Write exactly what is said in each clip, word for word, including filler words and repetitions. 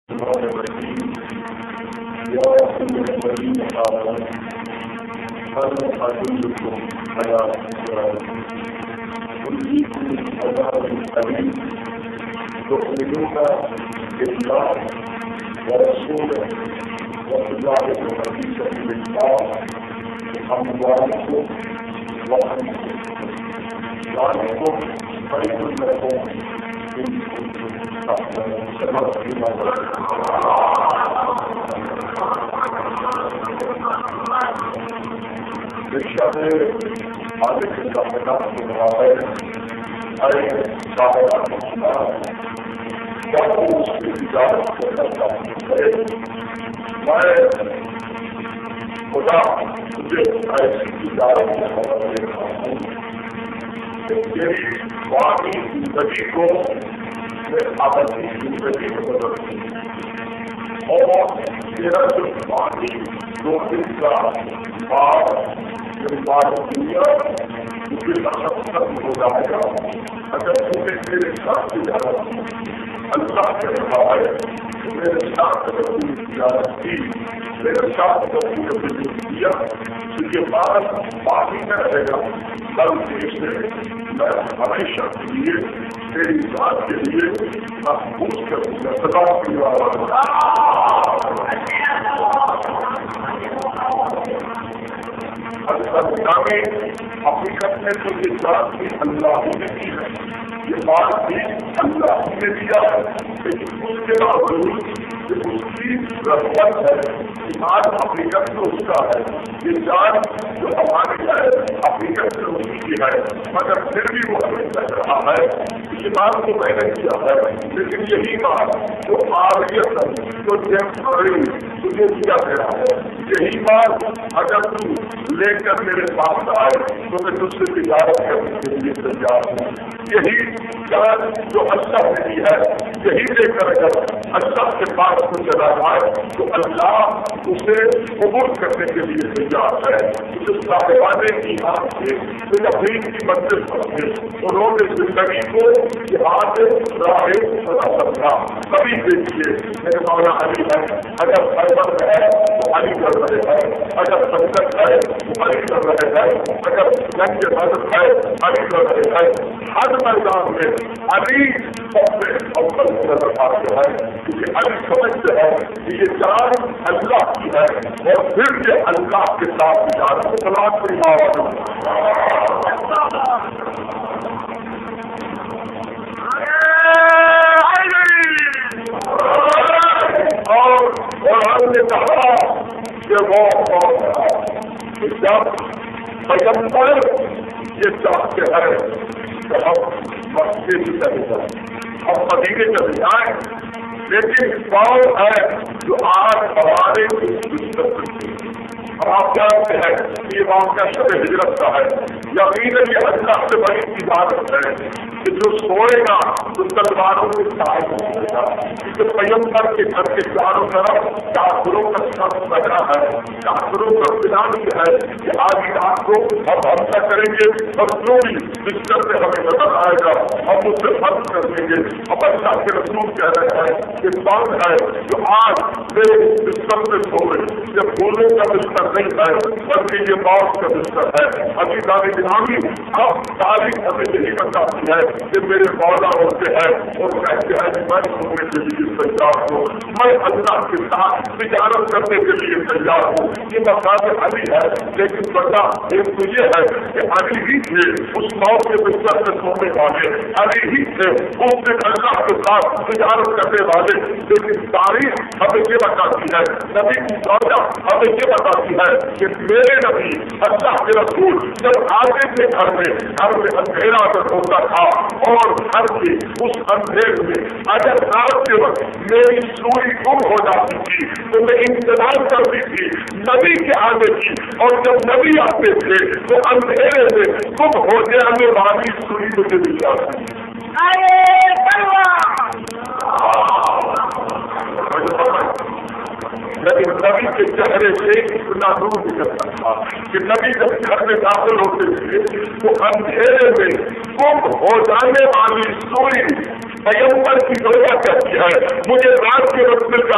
پیغمبر کی ضرورت کہتی ہے مجھے رات کے وقت میں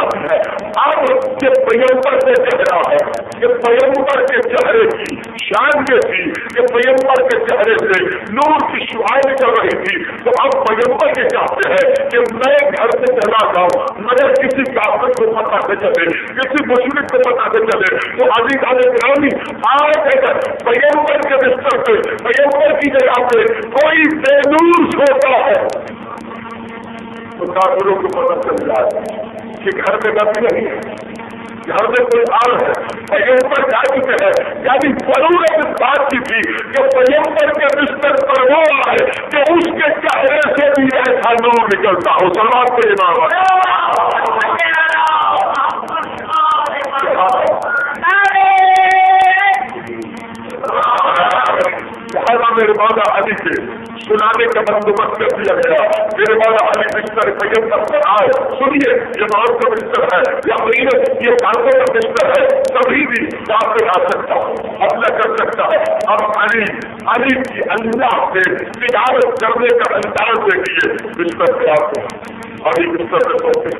पैगंबर से चेहरा है, कि पैगंबर के चेहरे की शान ये थी कि पैगंबर के चेहरे से नूर की शुआएं निकल रही थी। तो अब पैगंबर के चाहते हैं कि मैं घर से चला जाऊं मगर किसी काफिर को पता न चले, किसी मुशरिक को पता न चले। तो अभी खाने ग्रामी आज अगर पैगंबर के बिस्तर पे पैगंबर की जगह पे कोई बेनूर सोता है तो काफिरों को पता चल जाए कि घर में नबी नहीं है, घर में कोई आल है। पैगंबर जा चुके हैं, यानी जरूरत इस बात की थी कि पैगंबर के बिस्तर पर वो आए कि उसके चेहरे से भी ऐसा नूर निकलता हो। सलाम पे इमाम मेरे मौला अली के सुनाने का बंदोबस्त कर दिया गया। मेरे मौला अली बिस्तर पैगंबर पर आए, सुनिए ये मौत का बिस्तर है या ये कांटों का बिस्तर है, कभी भी काफिर आ सकता है, हमला कर सकता है। अब अली अली की अल्लाह से तिजारत करने का अंदाज देखिए। बिस्तर पे आपको अली बिस्तर पे सोते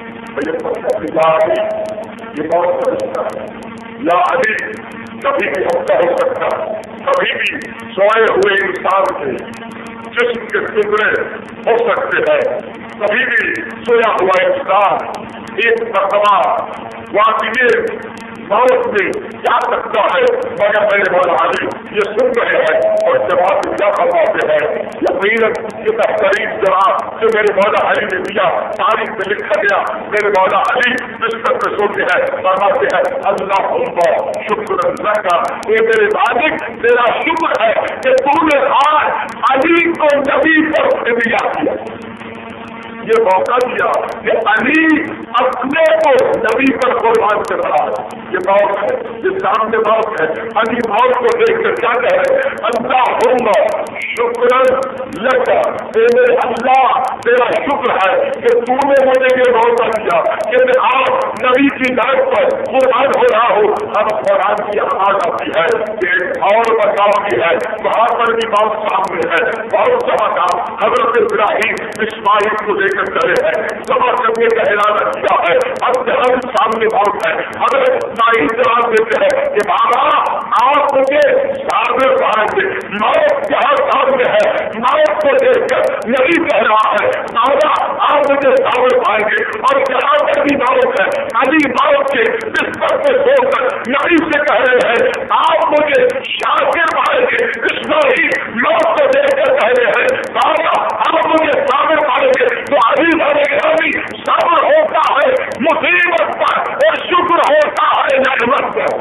ये मौत का बिस्तर है या अली कभी भी हमला हो सकता है, कभी भी सोए हुए इंसान के जिस्म के टुकड़े हो सकते हैं, कभी भी सोया हुआ इंसान एक मरतबा वाक़ई मौत में जा सकता है। मगर मेरे मौला अली ये सुन रहे हैं और जवाब क्या फरमाते हैं। यकीनन ये बेहतरीन जवाब जो मेरे मौला अली ने दिया तारीख में लिखा गया। मेरे मौला अली बिस्तर पे सोते हैं, फरमाते हैं अल्लाहुम्मा शुक्र लका, ये मेरे मालिक तेरा शुक्र है कि तूने आज अली को नबी पर दिया किया, ये मौका दिया कि अली अपने को नबी पर कुर्बान कर रहा है। ये मौत है, ये सामने मौत है। अली मौत को देख कर क्या कह रहे हैं, अल्लाहुम्मा शुक्रन लका, मेरे अल्लाह तेरा शुक्र है कि तूने मुझे ये मौका दिया कि मैं आज नबी की दाद पर कुर्बान हो रहा हूँ। अब कुरान की आवाज आती है, एक और बचाव की है, वहां पर भी मौत सामने है। बहुत सा काम हजरत इब्राहिम इस्माइल को लेकर चले हैं, सफर करने का इरादा किया है। अब जहां सामने मौत है, अगर इस्माइल जवाब देते हैं कि बाबा आप मुझे सामने पाएंगे, मौत जहां सामने है, मौत को देखकर नबी कह रहा है बाबा आप मुझे सामने पाएंगे। और जहां पर भी मौत है, अली मौत के बिस्तर पे सोकर नबी से कह रहे हैं आप मुझे शाकिर पाएंगे। इस्माइल मौत को देखकर कह रहे हैं बाबा आप मुझे सामने पाएंगे। तो अभी अभी सब्र होता है मुसीबत पर और शुक्र होता है नेमत पर।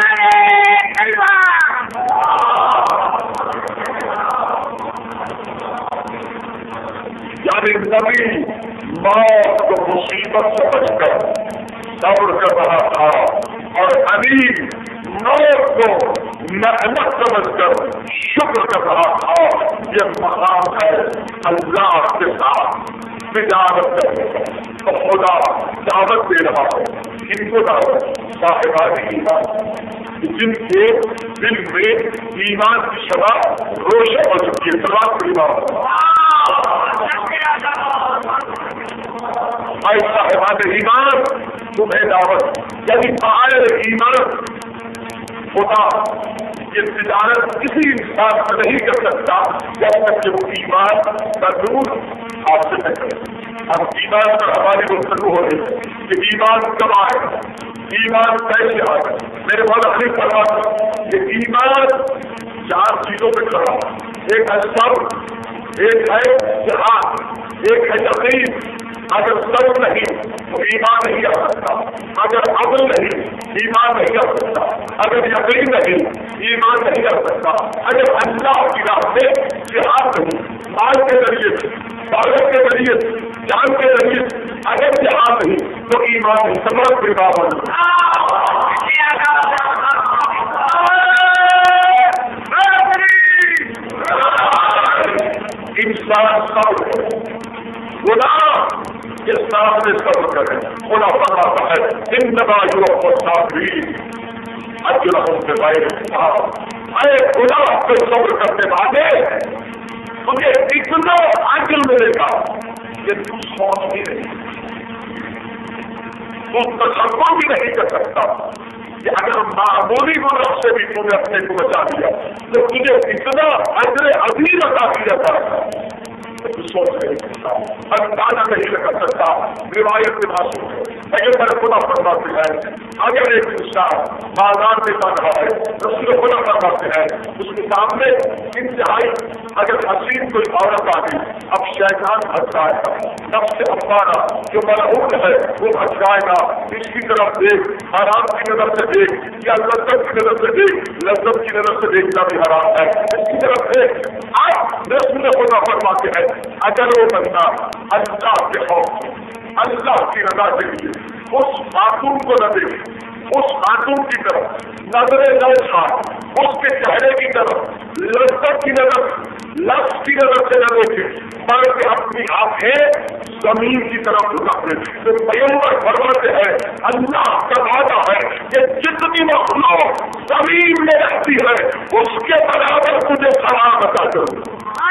यानी नबी मौत को मुसीबत समझकर सब्र कर रहा था और अली मौत को मेहनत समझकर शुक्र कर रहा था। ये मकाम है अल्लाह के साथ तिजारत करने का। तो खुदा दावत दे रहा है इनको, दावत साहिबान ईमान जिनके दिल में ईमान की शबा रोशन हो चुकी है। सलाम ईमान भाई साहिबान ईमान तुम्हें दावत, यदि आए ईमान खुदा ये तिजारत किसी इंसान से नहीं कर सकता जब तक कि वो ईमान का नूर आपसे न करे। अब ईमान पर हमारी गुफ्तगू हो रही है कि ईमान कब आए, ईमान कैसे आए। मेरे मौला अली फरमाते कि ईमान चार चीजों पे खड़ा, एक है सब्र, एक है जिहाद, एक है यकीन। अगर सब्र नहीं तो ईमान नहीं आ सकता, अगर अदल नहीं ईमान नहीं आ सकता, अगर यकीन नहीं ईमान नहीं आ सकता, अगर अल्लाह की राह में जिहाद नहीं, माल के जरिए दौलत के जरिए जान के जरिए अगर जिहाद नहीं तो ईमान नहीं। समझ परिवार इंसान सब गुना के सामने सब्र करें। खुदा फरमाता है इन्नमा युवफ़्फ़ा साबिरीन अजरहुम बिग़ैरि हिसाब। अरे खुदा पे सब्र करने वाले तुझे इतना अजर मिलेगा कि तू सोच भी नहीं। تو تصور بھی نہیں کر سکتا کہ اگر معمولی گناہ سے بھی تم نے اپنے کو بچا دیا تو تجھے اتنا اجر عظیم عطا کیا جائے گا تو سوچ نہیں سکتا، اندازہ نہیں لگا سکتا۔ روایت میں معصوم ہے پیغمبر خدا فرماتے ہیں اگر ایک انسان بازار میں بن رہا ہے رسول خدا فرماتے ہیں اس کے سامنے انتہائی اگر حسین کوئی عورت آ گئی، اب شیطان بھٹکائے گا، نفس امارہ جو ملعون ہے وہ بھٹکائے گا، اس کی طرف دیکھ، حرام کی نظر سے دیکھ یا لذت کی نظر سے دیکھ، لذت کی نظر سے دیکھنا بھی حرام ہے، اس کی طرف دیکھ۔ اب رسول خدا فرماتے ہیں اگر وہ بندہ اللہ کے خوف اللہ کی رضا کے لیے اس خاتون کو نہ دیکھے، اس خاتون کی طرف نظریں نہ اٹھائے، اس کے چہرے کی طرف لذت کی نظر لفظ کی نظر سے نہ دیکھے، بلکہ اپنی آنکھیں زمین کی طرف رکھ دے تو پیغمبر فرماتے ہیں اللہ کا وعدہ ہے کہ جتنی مخلوق زمین میں رہتی ہے اس کے برابر تجھے سلام عطا کروں۔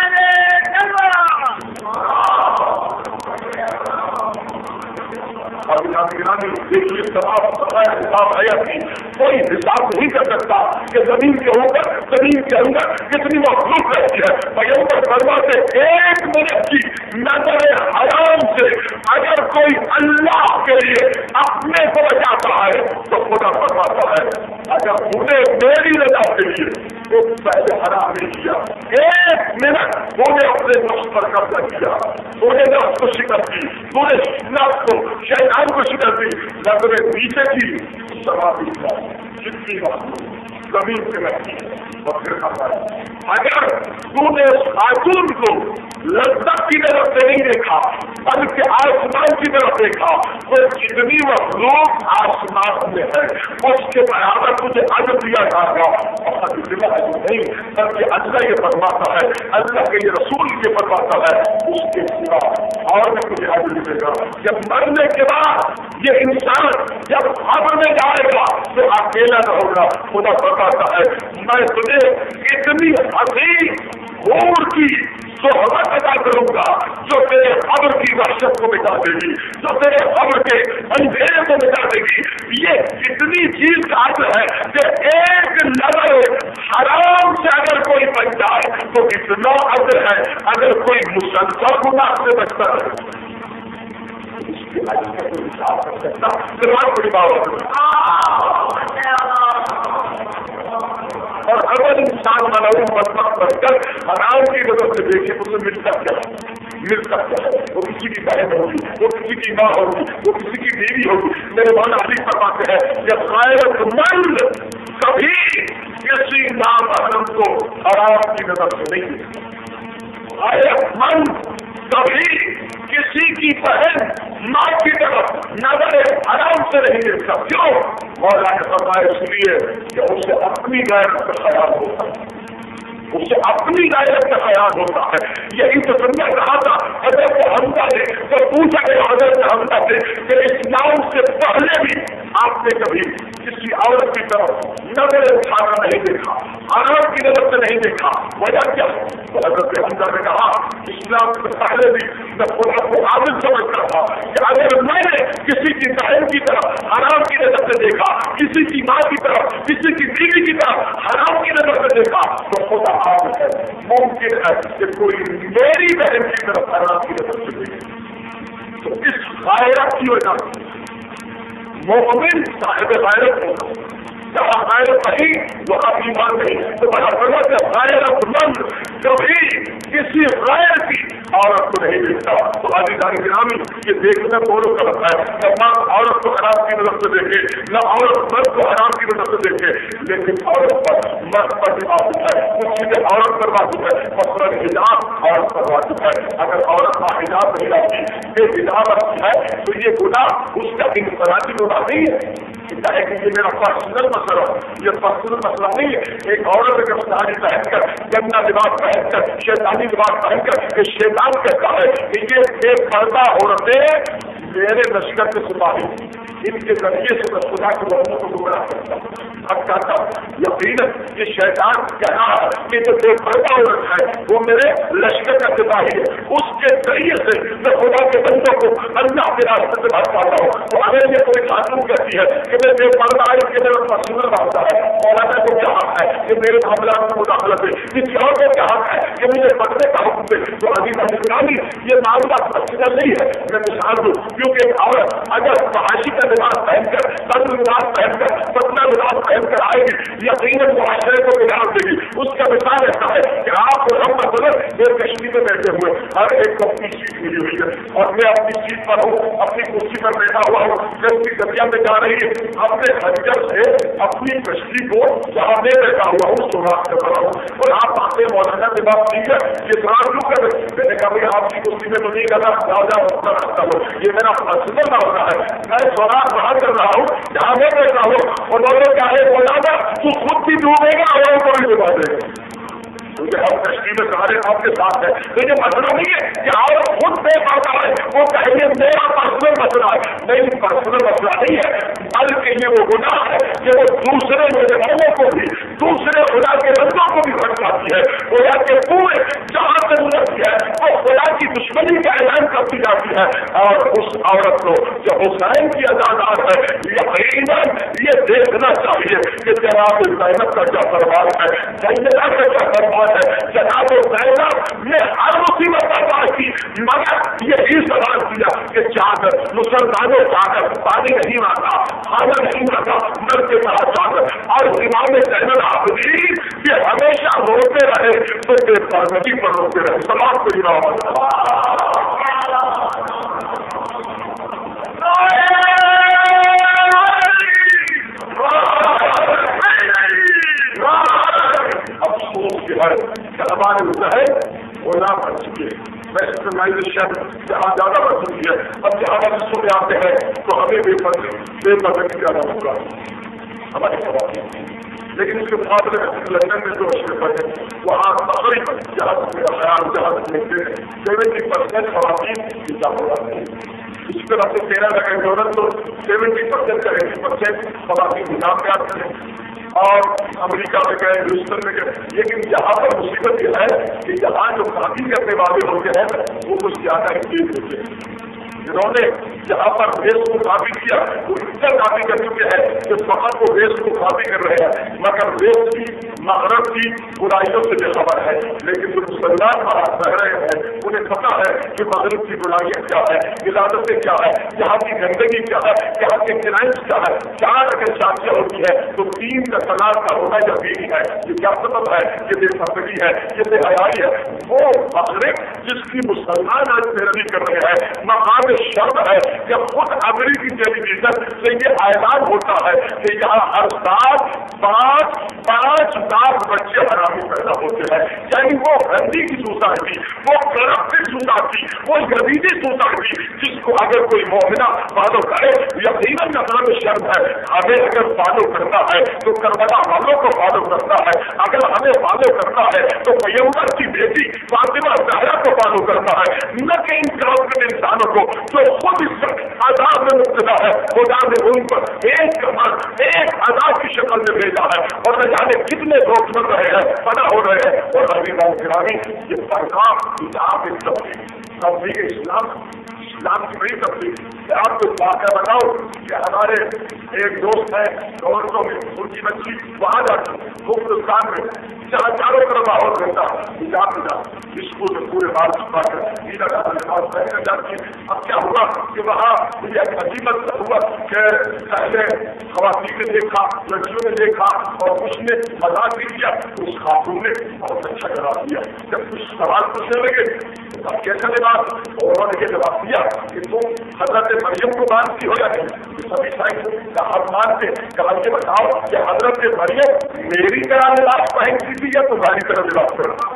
دیکھیے تمام حساب حیاتی کوئی حساب نہیں کر سکتا کہ زمین کے اوپر زمین کے اندر کتنی مخلوق رہتی ہے۔ پیغمبر فرماتے ایک منٹ کی نظر حرام سے اگر کوئی اللہ کے لیے اپنے کو بچاتا ہے تو خدا فرماتا ہے اگر انہیں میری رضا کے لیے تو پہلے حرام نہیں کیا، ایک منٹ انہیں اپنے نفس پر قبضہ کیا، انہیں نفس کو شکست دی، انہیں نفس کو شیطان کو شکست دی، نظریں پیچھے کی سوابی جتنی زمین سے رہتی ہے۔ اگر تو نے اس خاتون کو لذت کی طرف سے نہیں دیکھا بلکہ آسمان کی طرف دیکھا تو جتنی مخلوق آسمان میں ہے اس کے برابر تجھے اجر دیا جائے گا۔ اور نہیں بلکہ اللہ یہ فرماتا ہے، اللہ کے یہ رسول یہ فرماتا ہے اس کے سوا اور میں تجھے اجر ملے گا۔ جب مرنے کے بعد یہ انسان جب قبر میں جائے گا تو اکیلا نہ ہوگا، خدا فرماتا ہے میں تجھے اتنی حسین حور کی صحبت ادا کروں گا جو تیرے قبر کی وحشت کو مٹا دے گی، جو تیرے قبر کے اندھیرے کو مٹا دے گی۔ یہ اتنی چیز کا عرض ہے کہ ایک نظر حرام سے اگر کوئی بچ جائے تو اتنا عرض ہے اگر کوئی مسلسل گناہ سے بچتا ہے اس کی عزت کا کوئی حساب کر سکتا سلام بڑی بات۔ اور اگر انسان ملعون بدبخت بن کر حرام کی نظر سے دیکھے تو اسے ملتا کیا مل سکتا ہے؟ وہ کسی کی بہن ہوگی، وہ کسی کی ماں ہوگی، وہ کسی کی بیوی ہوگی۔ میرے مولا علی فرماتے ہیں کہ غیرت مند کبھی کسی نامحرم کو حرام کی نظر سے نہیں دیکھتا، غیرت مند کبھی کسی کی بہن ماں کی طرف نظر حرام سے نہیں دیکھتا۔ کیوں؟ مولا نے فرمایا اس لیے کہ اسے اپنی غیرت کا خیال ہوتا ہے، اسے اپنی غیرت کا خیال ہوتا ہے۔ یہی تو سمجھا کہا تھا حضرت حمزہ نے تو پوچھا گیا حضرت حمزہ سے کہ اسلام سے پہلے بھی آپ نے کبھی کسی عورت کی طرف نظر اٹھانا نہیں دیکھا، حرام کی نظر سے نہیں دیکھا، وجہ کیا؟ تو حضرت حمزہ نے کہا اسلام سے پہلے بھی میں خدا کو عادل سمجھتا تھا کہ اگر میں نے کسی کی بہن کی طرف حرام کی نظر سے دیکھا، کسی کی ماں کی طرف، کسی کی بیوی کی طرف حرام کی نظر سے دیکھا تو خدا عادل ہے، ممکن ہے کہ کوئی میری بہن کی طرف حرام کی نظر سے دیکھے۔ تو اس غیرت کی وجہ سے مومن صاحب غیرت ہوگا، جہاں غیرت نہیں وہاں ایمان نہیں۔ تو بڑا فرماتا ہے غیرت مند کبھی کسی غیر کی عورت کو نہیں دیکھتا۔ تو آدھی جان گرامی یہ دیکھنا دونوں غلط ہے، نہ مرد عورت کو حرام کی نظر سے دیکھے نہ عورت مرد کو حرام کی نظر سے دیکھے، لیکن عورت پر مرد پر بھی واجب ہے، کچھ چیزیں عورت پر واجب ہے، مثلاً حجاب عورت پر واجب ہے۔ اگر عورت کا حجاب نہیں آتی، یہ حجاب رکھتی ہے تو یہ گناہ اس کا انفرادی گناہ نہیں ہے، یہ میرا پرسنل مسئلہ، یہ پرسنل مسئلہ نہیں ہے۔ ایک عورت اگر ساری پہن کر گندا لباس پہن کر شیطانی لباس پہن کر شیطان کہتا ہے کہ یہ بے پردہ عورتیں میرے لشکر کے سپاہی، ان کے ذریعے سے میں خدا کے بندوں کو گمراہ کرتا ہوں۔ اب کہتا یقیناً یہ شیطان کہہ رہا ہے کہ جو بے پردہ عورت ہے وہ میرے لشکر کا سپاہی ہے، اس کے ذریعے سے میں خدا کے बंदों को अल्लाह के रास्ते से भटकाता हूँ। तो अगर ये कोई खातून कहती है कि मैं बेपर्दा है, कि मेरा पर्सनल मामला है, मौलाना को क्या हक है कि मेरे मामला में मुदाखलत है, किसी और को क्या हक है कि मुझे पढ़ने का हुक्म दे, तो अभी नहीं, ये मामला पर्सनल नहीं है। मैं मिसाल दूँ, क्योंकि औरत अगर फहाशी का लिबास पहनकर, तंग लिबास पहनकर, पतला लिबास पहनकर आएगी, यकीनन मुआशरे को बिगाड़ देगी। उसका मिसाल ऐसा है कि आप एक कश्ती में बैठे हुए, हर एक को अपनी सीट मिली हुई है और मैं अपनी सीट पर हूँ, अपनी कुर्सी पर बैठा हुआ हूँ, कश्ती दरिया में जा रही है, अपने खंजर से अपनी कश्ती को जहाँ मैं बैठा हुआ हूँ सुराख कर रहा हूँ। और आप आते मौलाना के बात ठीक है, ये सुराख क्यों कर रहे? मैंने कहा भाई आपकी कुर्सी में तो नहीं करना, जाओ जाओ अपना रास्ता लो, ये मेरा पर्सनल मामला है, मैं सुराख वहाँ कर रहा हूँ जहाँ मैं बैठा हूँ। और लोगों क्या है मौलाना तू खुद भी डूबेगा और को भी डुबा देगा, क्योंकि हम कश्ती में सारे आपके साथ है। तो ये मसला नहीं है कि और खुद बेपर्दा है, वो कहेंगे मेरा पर्सनल मसला है। नहीं, पर्सनल मसला नहीं है, बल्कि ये वो गुनाह है कि वो दूसरे मेरे लोगों को भी, दूसरे खुदा के बंदों को भी भटकाती है। खुदा के पूरे जहाँ जरूरत है वो खुदा की दुश्मनी का ऐलान करती जाती है। और उस औरत को जो हुसैन की अजादार है, यकीनन ये देखना चाहिए कि जनाब ज़ैनब का क्या फरमान है, सैयदा का क्या फरमान है। जनाब ज़ैनब ने हर मुसीबत बर्दाश्त की, मगर यही सवाल किया कि चादर मुसलमानों चादर पानी नहीं आता, खाना नहीं आता, मर के कहा चादर। और इमाम ज़ैनुल आबिदीन ये हमेशा रोते रहे तो बेपरवाही पर रोते रहे। समाज को इमाम अफसोस के है कि हमारे मुजाहिद गुलाम बन चुके हैं। मैं इस्लामाइजेशन जहाँ ज्यादा बढ़ चुकी है, अब जहाँ मस्जिदों में आते हैं तो हमें बेपरवाही ज्यादा होगा हमारे सवाल। लेकिन इसके मुकाबले में लंदन में जो अशरफ है वहाँ तकरीबन जहाँ मेरा ख्याल जहाँ मिलते हैं सेवेंटी परसेंट खवातीन किताब हो जाते हैं। इसी तरह से तेरह लगे डॉलर तो सेवेंटी परसेंट का एटी परसेंट खवातीन किताब में आते हैं। और अमेरिका में गए, ह्यूस्टन में गए, लेकिन यहाँ पर मुसीबत यह है कि यहाँ जो कॉपी करने वाले होते हैं वो कुछ ज्यादा ही तेज होते हैं। जिन्होंने यहाँ पर वेश को कॉपी किया वो इतना कॉपी कर चुके हैं कि फकत वो वेश को कॉपी कर रहे हैं, मगर वेश की मगरब की बुराइयों से बेखबर है। लेकिन जो मुसलमान महाराज रह रहे हैं उन्हें पता है कि मगरब की बुराइयाँ क्या है, विलादतें क्या है, यहाँ की गंदगी क्या है, यहाँ के क्राइम्स क्या है। चार अगर शादियाँ होती है तो तीन का तलाक का होना जरूरी है। ये क्या सबब है? ये बेसब्री है, ये बेहयाई है। वो मगरब जिसकी मुसलमान आज पैरवी कर रहे हैं, मकाम शर्म है कि खुद अमेरिकी टेलीविजन से ये ऐलान होता है कि यहाँ हर साल पांच पांच लाख बच्चे हरामी पैदा होते हैं। यानी वो गंदी की सोसाइटी, वो करप्टेड सोसाइटी, वो गरीबी सोसाइटी जिसको अगर कोई मोमिना फॉलो करे, यकीनन मकाम शर्म है। हमें अगर फॉलो करना है तो करबला वालों को फॉलो करना है, अगर हमें फॉलो करना है तो पैगंबर की बेटी फातिमा ज़हरा को फॉलो करना है, न कि इन करप्टेड इंसानों को जो खुद इस आजाद में मुब्तला है। खुदा ने उन पर एक कमान एक आजाद की शक्ल में भेजा है और न जाने कितने लोग सुन रहे हैं, पता हो रहे हैं। और अभी गिरानी ये सरकार हिजाब तबलीग इस्लाम इस्लाम की बड़ी तबलीग। आपको वाक़या बताओ कि हमारे एक दोस्त है टोरंटो में, उनकी बच्ची वहाँ जाती हिंदुस्तान में जहाँ चारों तरफ माहौल रहता है हिजाब हिजाब स्कूल में पूरे बाल छुपा कर नीला लिबास पहनकर जाती है। अब क्या हुआ कि वहाँ मुझे अजीब हुआ कि पहले खवातीन ने देखा, लड़कियों ने देखा और उसने मजाक भी किया, उस खातून ने बहुत अच्छा जवाब दिया। जब कुछ सवाल पूछने लगे अब कैसा जवाब, और उन्होंने ये जवाब दिया कि तुम हजरत मरियम को मानती हो या नहीं। सभी साइंस का हम मानते। कहा ये बताओ कि हजरत मरियम मेरी तरह लिबास पहनती थी या तुम्हारी तरह लिबास पहनती?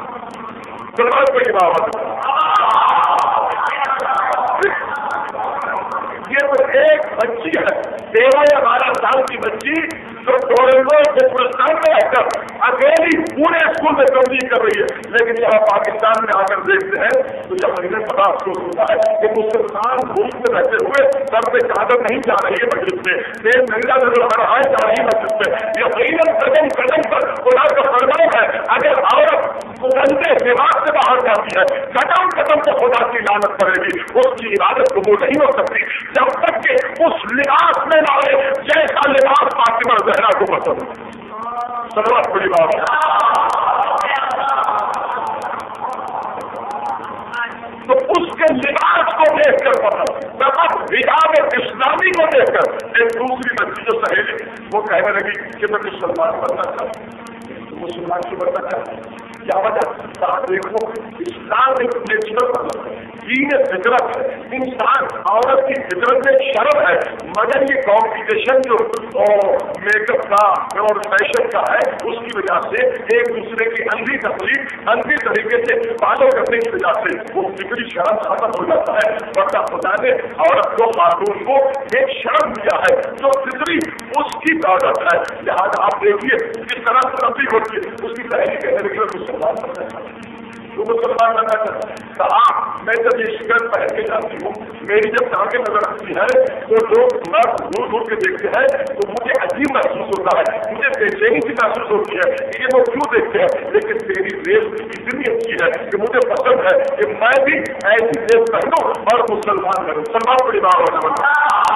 सलमान को ये बात ये तो ایک بچی ہے تیرہ یا بارہ سال کی بچی جو ٹورنٹو ہندوستان میں آ کر اکیلی پورے اسکول میں تبدیل کر رہی ہے، لیکن یہاں پاکستان میں آ کر دیکھتے ہیں تو جب مجھے بڑا افسوس ہوتا ہے کہ مسلمان ملک میں رہتے ہوئے سر پہ چادر نہیں جا رہی ہے مسجد میں، تیل مہنگا نظر آ رہا ہے جا رہی ہے مسجد میں، یقیناً قدم قدم پر خدا کا فرمان ہے اگر عورت گندے دماغ سے باہر جاتی ہے قدم قدم پر خدا کی لعنت کرے گی، اس کی عبادت قبول نہیں ہو سکتی جب تک کہ اس لباس میں نہ آئے جیسا لباس فاطمہ زہرا کو پسند۔ سلوات بڑی بات ہے۔ تو اس کے لباس کو دیکھ کر پسند، حجاب اسلامی کو دیکھ کر ایک دوسری بچی جو سہیلی وہ کہنے لگی کہ میں مسلمان بننا چاہتی ہوں، مسلمان کی بننا چاہتی ہوں، کیا وجہ؟ کہا دیکھو اسلام ایک نیچرل مطلب ہے، دین فطرت ہے، انسان عورت کی فطرت میں شرم ہے، مگر یہ کمپٹیشن جو میک اپ کا اور فیشن کا ہے اس کی وجہ سے ایک دوسرے کی اندھی تقلید اندھی طریقے سے فالو کرنے کی وجہ سے وہ فکری شرم ختم ہو جاتا ہے، ورنہ خدا نے عورت کو خاتون کو ایک شرم دیا ہے جو فطری اس کی عادت ہے، لہٰذا آپ دیکھیے کس طرح سے تبدیل ہوتی ہے۔ اس کی تحریک کہنے لگی مسلمان بننا چاہتا ہوں، تو مسلمان بننا چاہتا ہوں، کہا میں جب یہ شکر پہن کے جاتی ہوں میری جب ٹانگیں نظر آتی ہے تو لوگ مرد دور دور کے دیکھتے ہیں تو مجھے عجیب محسوس ہوتا ہے، مجھے بے چینی سی محسوس ہوتی ہے کہ یہ وہ کیوں دیکھتے ہیں، لیکن تیری ریس اتنی اچھی ہے کہ مجھے پسند ہے کہ میں بھی ایسی ریس پہنوں اور مسلمان بنوں۔ سلمان بڑی بات ہونا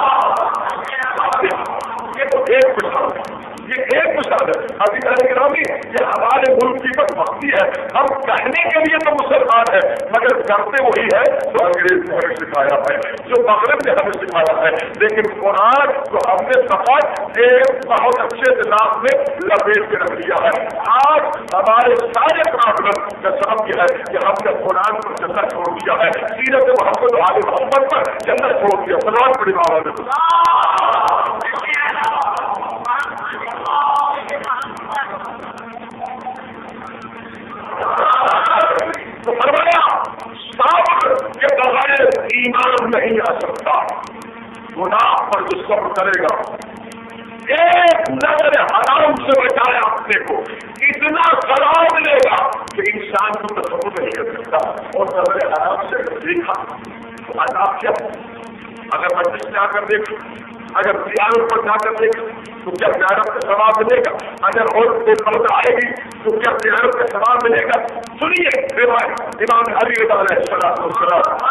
یہ تو ایک مثال ہے، یہ ایک مثال ہے۔ ابھی گرامی یہ ہمارے ملک کی بدبختی ہے، ہم کہنے کے لیے تو مسلمان ہیں مگر کرتے وہی ہے جو انگریز نے ہمیں سکھایا ہے، جو مغرب نے ہمیں سکھایا ہے، لیکن قرآن کو ہم نے فقط ایک بہت اچھے نظام میں لپیٹ کے رکھ دیا ہے۔ آج ہمارے سارے پرابلم کا سبب یہ ہے کہ ہم نے قرآن کو چندہ چھوڑ دیا ہے، سیرت محمد آل محمد پر چندہ چھوڑ دیا۔ سلوات بڑی بات تو فرمایا صبر کے بغیر ایمان نہیں آ سکتا، گناہ پر جو صبر کرے گا ایک نظر حرام سے بچایا اپنے کو اتنا سلام لے گا کہ انسان کو تصور نہیں کر سکتا، اور نظر حرام سے دیکھا تو عذاب کیا؟ اگر مجلس میں آ کر دیکھو، اگر زیارت پر جا کر دیکھو تو کیا زیارت کا ثواب ملے گا؟ اگر اور کوئی پردہ آئے گی تو کیا زیارت کا ثواب ملے گا؟ سنیے روایت امام علی رضا علیہ الصلوۃ والسلام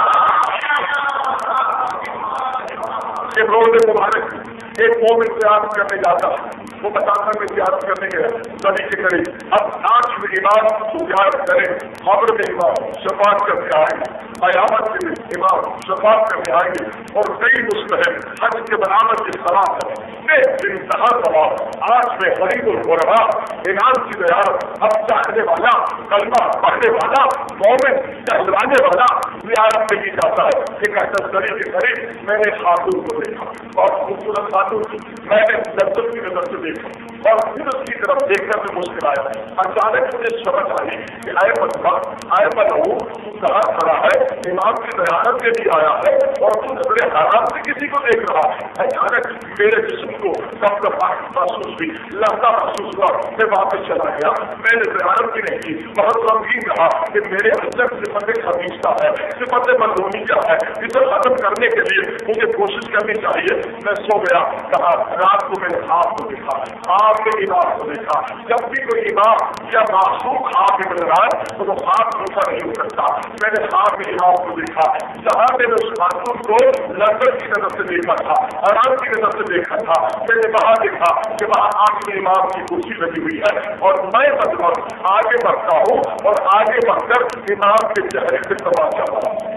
کے روزے مبارک ایک مومن زیارت کرنے جاتا وہ بتاتا میں زیارت کرنے کے نبی کے قریب اب آج میں امام تو زیارت کرے، خبر میں امام شفاعت کرنے آئیں گے، قیامت کے امام شفاعت کرنے آئیں گے، اور کئی مسلم حج کے برآمد کے سلام ہے بے انتہا ثواب۔ آج میں غریب الغربا امام کی زیارت اب چاہنے والا کلمہ پڑھنے والا مومن کہلوانے والا زیارت میں کی جاتا ہے۔ ایک ایسا ذریعے کے قریب میں نے خاتون کو دیکھا اور خوبصورت خاتون میں نے لذت کی نظر سے دیکھا اور پھر اس کی طرف دیکھ کر میں مسکرایا۔ اچانک مجھے سمجھ آئی کہ اے بندہ اے بنو تو کہاں کھڑا ہے، امام کی زیارت کے لیے آیا ہے اور تو نظر حرام سے کسی کو دیکھ رہا ہے۔ اچانک میرے جسم کو کب کا محسوس ہوئی، لہتا محسوس ہوا، میں واپس چلا گیا، میں نے زیارت بھی نہیں کی، بہت غمگین رہا کہ میرے اندر صفت خبیثہ ہے، صفت مظلومیہ ہے، اسے ختم کرنے کے لیے مجھے کوشش کرنی چاہیے۔ میں سو گیا، کہا رات کو میں نے خواب کو دیکھا، خواب میں امام کو دیکھا۔ جب بھی کوئی امام یا معصوم خواب میں نظر آئے تو وہ خواب دوسرا نہیں ہو سکتا۔ میں نے خواب میں امام کو دیکھا، جہاں میں نے اس خاتون کو لذت کی نظر سے دیکھا تھا، آرام کی نظر سے دیکھا تھا، میں نے وہاں دیکھا کہ وہاں آخری امام کی کرسی لگی ہوئی ہے اور میں مطلب آگے بڑھتا ہوں اور آگے بڑھ کر امام کے چہرے سے تماشا کرتا ہوں۔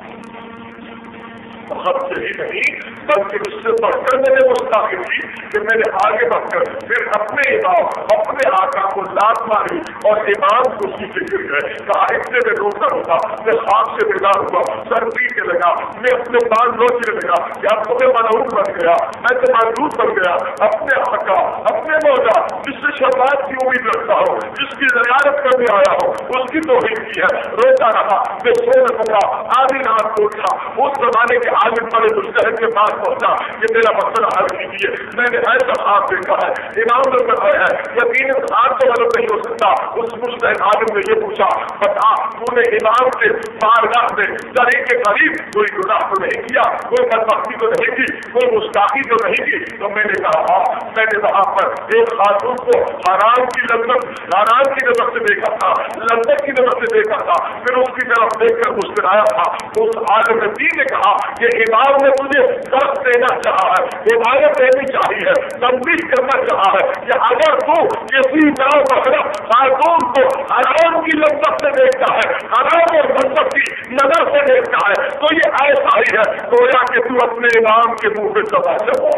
خط یہی نہیں بلکہ اس سے بڑھ کر میں نے مستقل کی کہ میں نے آگے بڑھ کر پھر اپنے امام اپنے آقا کو لات ماری اور امام کو اسی فکر گئے، کہا اتنے میں روتا ہوتا میں خواب سے بیدار ہوا، سر پیٹنے لگا، میں اپنے بال نوچنے لگا کہ اب تمہیں منعوت بن गया, मैं तो मायूस बन गया अपने आका, अपने मौला जिससे शफाअत की उम्मीद रखता हूँ, जिसकी ज़ियारत करने आया हूँ, उसकी तौहीद की है। रोता रहा, बेसो न सका, आधी रात को उठा, उस जमाने के आलिम बड़े मुस्तहिद के पास पहुंचा कि मेरा मसला हल कीजिए। मैंने ऐसा ख्वाब देखा है, इमाम ने बताया है, यकीनन ख्वाब तो गलत नहीं हो सकता। उस मुस्तहिद आलिम ने ये पूछा, बता तूने इमाम के बारगाह में दरी के करीब कोई गुनाह तो नहीं किया, कोई बदबख्ती तो नहीं की, कोई मुस्ताकी तो नहीं की? तो मैंने कहा हाँ, मैंने वहां पर एक खातून को हराम की लज्जत, हराम की नजर से देखा था, लज्जत की नजर से देखा था, फिर उसकी तरफ देखकर मुस्कुराया था। उस आलिम दीन ने कहा कि इमाम ने मुझे दर्द देना चाहा है, हिदायत देनी चाहिए, तंबीह करना चाहा है कि अगर तू किसी खातून को हराम की लज्जत से देखता है, हराम और लज्जत की नजर से देखता है, तो ये ऐसा ही है गोया कि तू अपने इमाम के मुंह पे सदा चलो।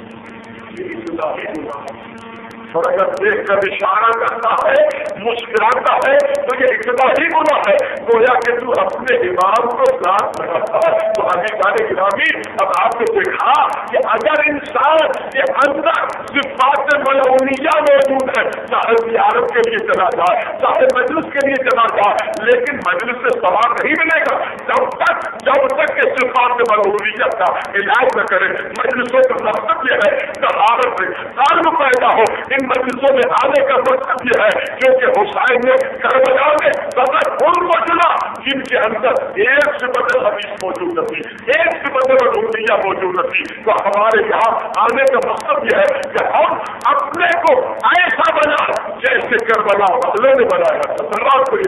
और अगर देख कर इशारा करता है, मुस्कुराता है, तो ये इतना ही गुना है गोया कि तू अपने इमाम को साथ लगाता है। तो अभी जाने गिरामी, अब आपने देखा कि अगर इंसान के अंदर सिफात मलऊनिया मौजूद है, चाहे ज़ियारत के लिए चला जाए, चाहे मजलिस के लिए चला जाए, लेकिन मजलिस से सवाल नहीं मिलेगा जब तक जब तक के सिफात मलऊनिया का इलाज न करे। मजलिसों का मकसद यह है तहारत से ताल्लुक पैदा हो। इन मजलिसों में आने का मकसद यह है क्योंकि हुसैन ने करबला में सदर उनको चुना जिनके अंदर एक सिफत हदीस मौजूद न थी, एक सिफत मलऊनिया मौजूद न थी। तो हमारे यहाँ आने का मकसद यह है कि हम अपने को ऐसा बना जैसे करबला वाले ने बनाया था। सलवार को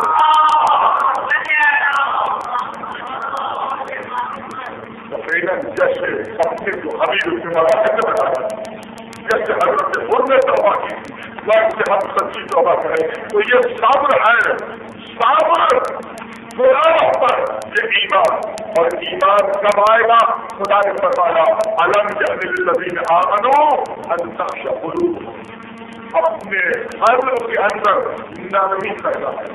जैसे अपने को हबीब बनाया, जैसे हजरत खुद ने तौबा की, वैसे हम सच्ची तौबा करें। तो ये सब्र है, सब्र गुनाह पर ये ईमान। और ईमान कब आएगा? खुदा ने फरमाया अलम यअनिल्लज़ीन आमनू अन तख़शअ क़ुलूबुहुम, अपने कल्ब के अंदर नरमी पैदा है।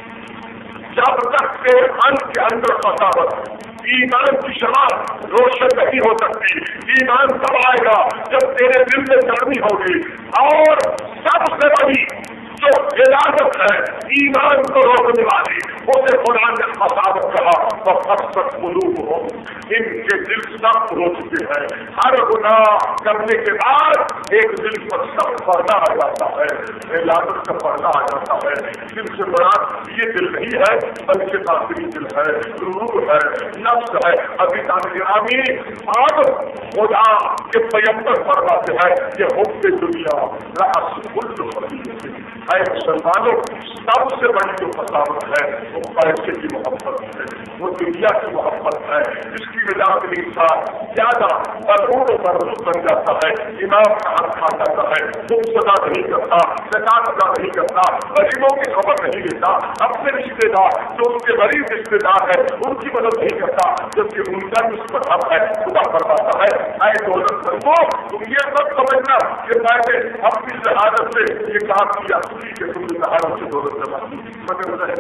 जब तक के अंत के अंदर फसावत, ईमान की शमा रोशन नहीं हो सकती। ईमान तब आएगा जब तेरे दिल में नरमी होगी। और सबसे बड़ी जो इजाजत है ईमान को रोकने वाली, उसे खुदा ने फसावत कहा तो फसत कुलूब हो, इनके दिल सख्त हो चुके हैं। हर गुनाह करने के बाद एक दिल पर सख्त पर्दा आ जाता है, इजाजत का पर्दा आ जाता है। दिल से बड़ा ये दिल नहीं है बल्कि काफी दिल है, रूह है, नफ्स है। अभी तामी अब खुदा के पैगंबर फरमाते हैं कि हुब्बे दुनिया रास कुल्ल खबीर है। मुसलमानों सबसे बड़ी जो फसावत है वो पैसे की मोहब्बत है, वो दुनिया की मोहब्बत है, जिसकी वजह से इंसान ज्यादा बलून बरसूख बन जाता है, इमाम का हाथ खा जाता है, तुम सदा नहीं करता, ज़कात अदा नहीं करता, गरीबों की खबर नहीं लेता, अपने रिश्तेदार जो उनके गरीब रिश्तेदार है उनकी मदद नहीं करता, जबकि उनका भी उस पर हक है। खुदा फरमाता है ऐ दौलत को तुम ये सब समझना कि मैंने अपनी शहादत से ये काम किया कि तुमने सहारा से दौलत जमा की, मगर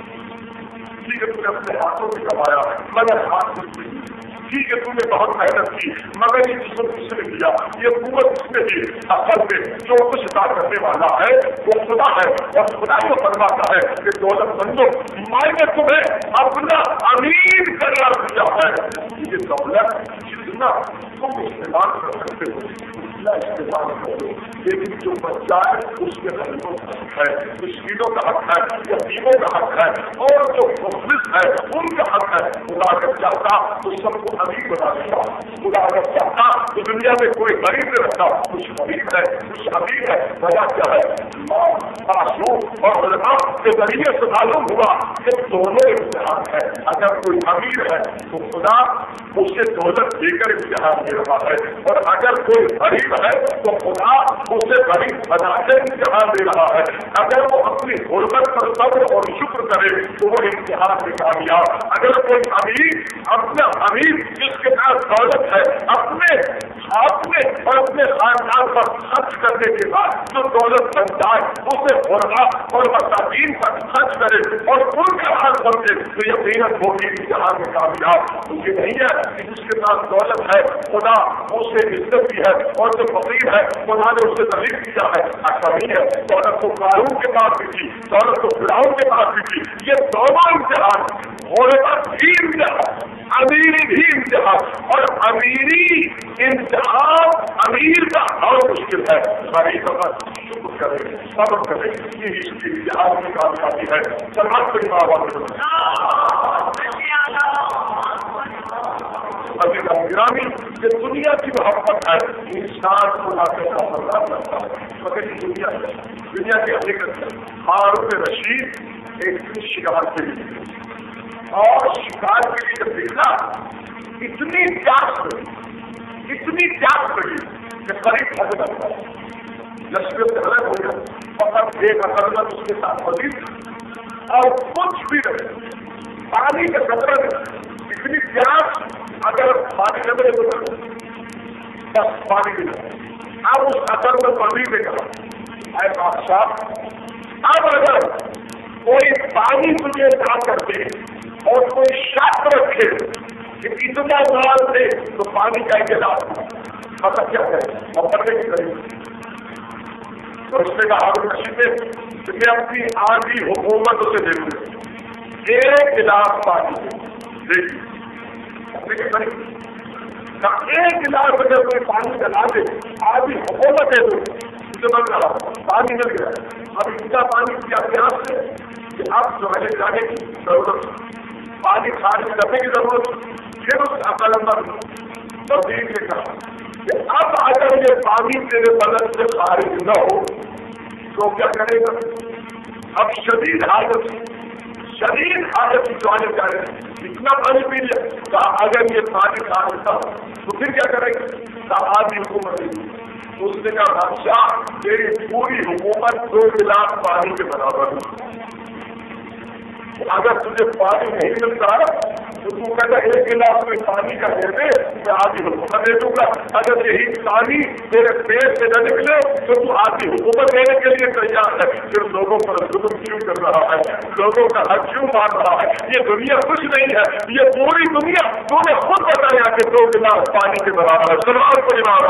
ठीक है तुमने अपने हाथों से कमाया मगर हाथ ठीक है तुमने बहुत मेहनत की मगर ये जिसको किसने किया, ये कुवत किसने दी? असल में जो कुछ अदा करने वाला है वो खुदा है। और खुदा को फरमाता है कि दौलत बंदो मैंने तुम्हें अपना अमीन करार दिया है। ये दौलत जितना तुम इस्तेमाल कर सकते हो उतना इस्तेमाल करो, लेकिन जो बच्चा है उसके गरीबों का हक है, मुस्किलों का हक है, यतीमों का हक है, और जो मुफलिस है उनका हक है। खुदा अगर चाहता तो सबको अमीर बना देता, खुदा अगर चाहता तो दुनिया में कोई गरीब नहीं रहता, कुछ गरीब है कुछ अमीर है। वजह क्या है? और उलमा के जरिए से मालूम हुआ कि दोनों इम्तिहान है। अगर कोई अमीर है तो खुदा उसे दौलत देकर इम्तिहान दे रहा है, और अगर कोई गरीब है तो खुदा उसे गरीब बनाकर इम्तिहान दे रहा है। अगर वो अपनी गुर्बत पर सब्र और शुक्र करे तो वो इम्तिहान में कामयाब। अगर कोई अमीर अपना अमीर जिसके पास दौलत है अपने अपने और اپنے خاندان پر خرچ کرنے کے بعد جو دولت بن جائے اسے غربا اور مساکین پر خرچ کرے اور ان کا حال سمجھے تو یقیناً وہ بھی جہاں میں کامیاب کیونکہ نہیں ہے کہ جس کے پاس دولت ہے خدا اسے عزت کی ہے اور جو فقیر ہے خدا نے اسے ذلیل کیا ہے. ایسا نہیں ہے. دولت تو قارون کے پاس بھی تھی, دولت تو فرعون کے پاس بھی تھی. یہ دونوں امتحان ہونے پر بھی امتحان, امیری بھی امتحان, اور امیری امتحان امیر کا اور مشکل ہے. غریب کا شکر کرے, صبر کرے, یہ اس کی امتحان کی کامیابی ہے. سلمان بن گرامی یہ دنیا کی محبت ہے انسان کو لاتے کا برداشت کرتا ہے. مگر یہ دنیا دنیا کی حقیقت ہارون رشید ایک دن شکار کے لیے اور شکار کے لیے جب نکلا اتنی پیاس لگی اتنی پیاس لگی کہ قریب حد لگتا لشکر سے الگ ہو گیا. فقط ایک عقلمند اس کے ساتھ موجود اور کچھ بھی نہیں, پانی کا قطرہ نہیں. اتنی پیاس اگر پانی نہ ملے تو بس پانی بھی نہیں. اب اس اثر میں پانی دے گا اے بادشاہ, اب اگر کوئی پانی تجھے نہ کر دے اور کوئی شرط رکھے کہ اتنا مال دے تو پانی کا انتظام پتہ کیا کرے اور پڑھنے کی کرے. تو اس نے کہا ہارون رشید نے میں اپنی آدھی حکومت اسے دے دوں, ایک گلاس پانی دے دی. ایک گلاس اگر کوئی پانی چلا دے آدھی حکومت ہے تو اسے بن رہا پانی مل گیا. اب اتنا پانی کیا پیاس ہے کہ اب جو ہے جانے کی ضرورت, پانی خارج کرنے کی ضرورت. پھر اس عقلمند وزیر نے کہا کہ اب اگر یہ پانی تیرے بدن سے خارج نہ ہو تو کیا کرے گا. اب شدید حالت شدید حالت کی جانے جا رہے ہیں, اتنا پانی پی لیا. کہا اگر یہ پانی خارج نہ ہو تو پھر کیا کرے گا. کہا آدھی حکومت. اس نے کہا بادشاہ میری پوری حکومت دو گلاس پانی کے برابر ہے. اگر تجھے پانی نہیں ملتا تو تو کہتا ایک گلاس میں پانی کا دے دے, میں آدھی حکومت دے دوں گا. اگر یہی پانی میرے پیٹ سے نہ نکلے تو تو آدھی حکومت دینے کے لیے تیار ہے. پھر لوگوں پر ظلم کیوں کر رہا ہے, لوگوں کا حق کیوں مار رہا ہے. یہ دنیا کچھ نہیں ہے, یہ پوری دنیا تو نے خود بتایا کہ دو گلاس پانی کے برابر ہے. سلمان کو جواب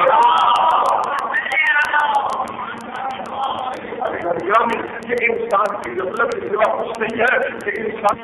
یہ انسان کی مطلب کے سوا کچھ نہیں ہے کہ انسان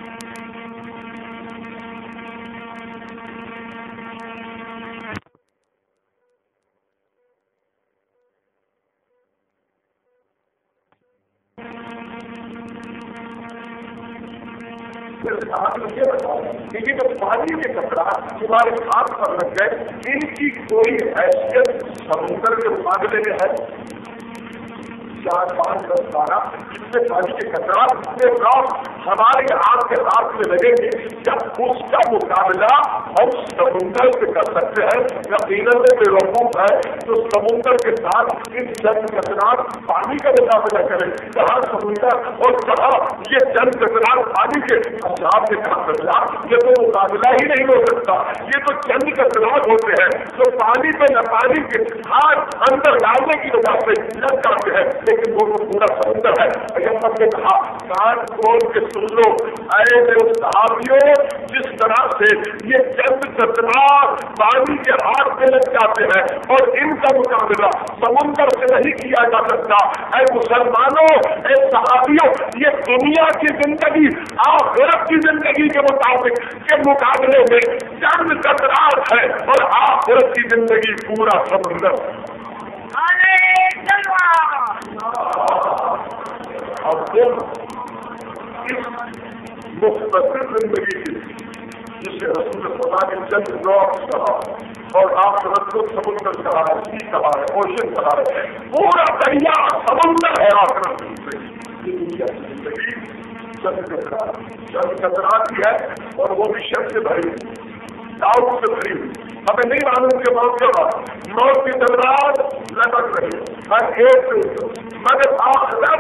یہ جو پانی کے کپڑا تمہارے ہاتھ پر لگ گئے, ان کی کوئی حیثیت سمندر کے مقابلے میں ہے. چار پانچ دس بارہ جتنے پانی کے کترات اتنے ڈراپ ہمارے ہاتھ کے ہاتھ میں لگیں گے, جب اس کا مقابلہ ہم سمندر سے کر سکتے ہیں. یقیناً بے وقوف ہے تو سمندر کے ساتھ ان چند کترات پانی کا مقابلہ کریں. کہاں سمندر اور کہاں یہ چند کترات پانی کے آپ نے کہا کرنا, یہ تو مقابلہ ہی نہیں ہو سکتا. یہ تو چند کترات ہوتے ہیں تو پانی پہ نہ پانی کے ہاتھ اندر ڈالنے کی وجہ سے لگ جاتے ہیں, لیکن وہ تو پورا سمندر ہے. پیغمبر نے کہا کان کھول کے سن لو اے میرے صحابیوں, جس طرح سے یہ چند قطرات پانی کے ہاتھ میں لگ جاتے ہیں اور ان کا مقابلہ سمندر سے نہیں کیا جا سکتا. اے مسلمانوں, اے صحابیوں, یہ دنیا کی زندگی آخرت کی زندگی کے مطابق کے مقابلے میں چند قطرات ہے اور آخرت کی زندگی پورا سمندر. اور تم اس مختصر زندگی کی جسے رسول خدا نے چند ذوق کہا اور آخرت کو سمندر کہا ہے, سی کہا ہے, اوشن کہا ہے, پورا دریا سمندر ہے آخرت کی دنیا کی زندگی چند قطرات چند قطرات کی ہے اور وہ بھی شر سے بھری داؤ سے بھری ہوئی. ہمیں نہیں معلوم کہ موت کے بعد موت کی قطرات لٹک رہی ہر ایک سے, مگر آخرت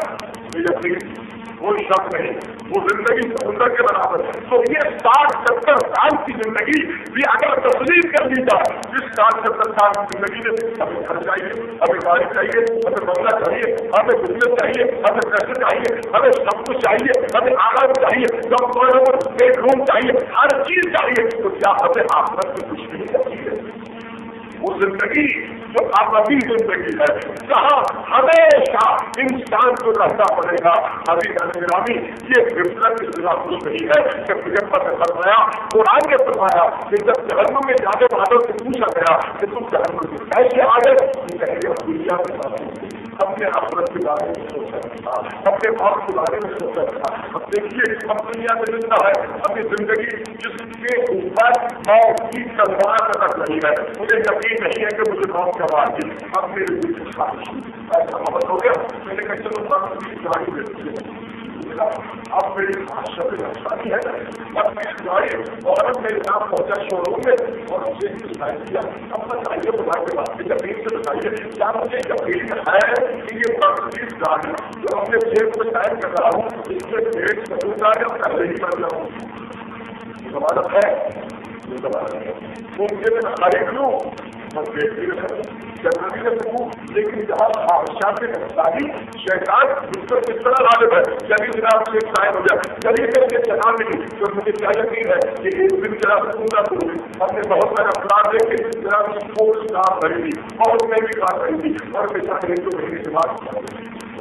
यकीन कोई शक नहीं, वो जिंदगी समुद्र के बराबर है। तो ये साठ सत्तर साल की जिंदगी भी अगर तस्लीम कर ली जाए, जिस साठ सत्तर साल की जिंदगी में हमें घर चाहिए, हमें गाड़ी चाहिए, हमें बंगला चाहिए, हमें बिजनेस चाहिए, हमें पैसे चाहिए, हमें सब कुछ चाहिए, हमें आराम चाहिए, कम्फर्टेबल बेडरूम चाहिए, हर चीज चाहिए, तो क्या हमें आखिरत में कुछ नहीं चाहिए? वो जिंदगी जो अबदी जिंदगी है, जहाँ हमेशा इंसान को रहना पड़ेगा। अभी ग्रामी ये विफलत के खिलाफ कुछ नहीं है। जब पैगंबर ने फरमाया, कुरान ने फरमाया कि जब जहन्नुम में जाने वालों से पूछा गया कि तुम जहन्नुम में कैसे आ गए, दुनिया में अपने आखिरत के बारे में सोच सकता, अपने मौत के बारे में सोच सकता। अब देखिए, हम दुनिया में जिंदा है, अपनी जिंदगी जिसके ऊपर मौत की तलवार रख रही है, मुझे यकीन नहीं है कि मुझे मौत का बात थी। अब मेरे दिल की ख्वाहिश ऐसा मोहब्बत हो गया, मैंने कहा चलो गाड़ी में अब मेरी शादी है, अब मेरी गाड़ी औरत मेरे साथ पहुंचा शोरूम में और मुझे किया। अब बताइए बुला के बाद यकीन से बताइए, क्या मुझे यकीन है कि ये मर्सिडीज गाड़ी जो अपने जेब में टाइम कर रहा हूँ, इसके पेट सटूंगा या पहले ही बन जाऊँ? ये जमानत है, ये जमानत है। मुमकिन है खरीद लूँ और देख भी रहे जरूरी है सकूँ, लेकिन जहाँ आशा से शादी शैतान उसको किस तरह गालिब है। चलिए जनाब से शायद हो जाए, चलिए करके चला नहीं तो मुझे क्या यकीन है कि एक दिन जरा सकूंगा तो हमने बहुत सारा प्लान देखे जनाब स्पोर्ट्स कार खरीदी, बहुत महंगी कार खरीदी और बेचारे एक दो महीने के बाद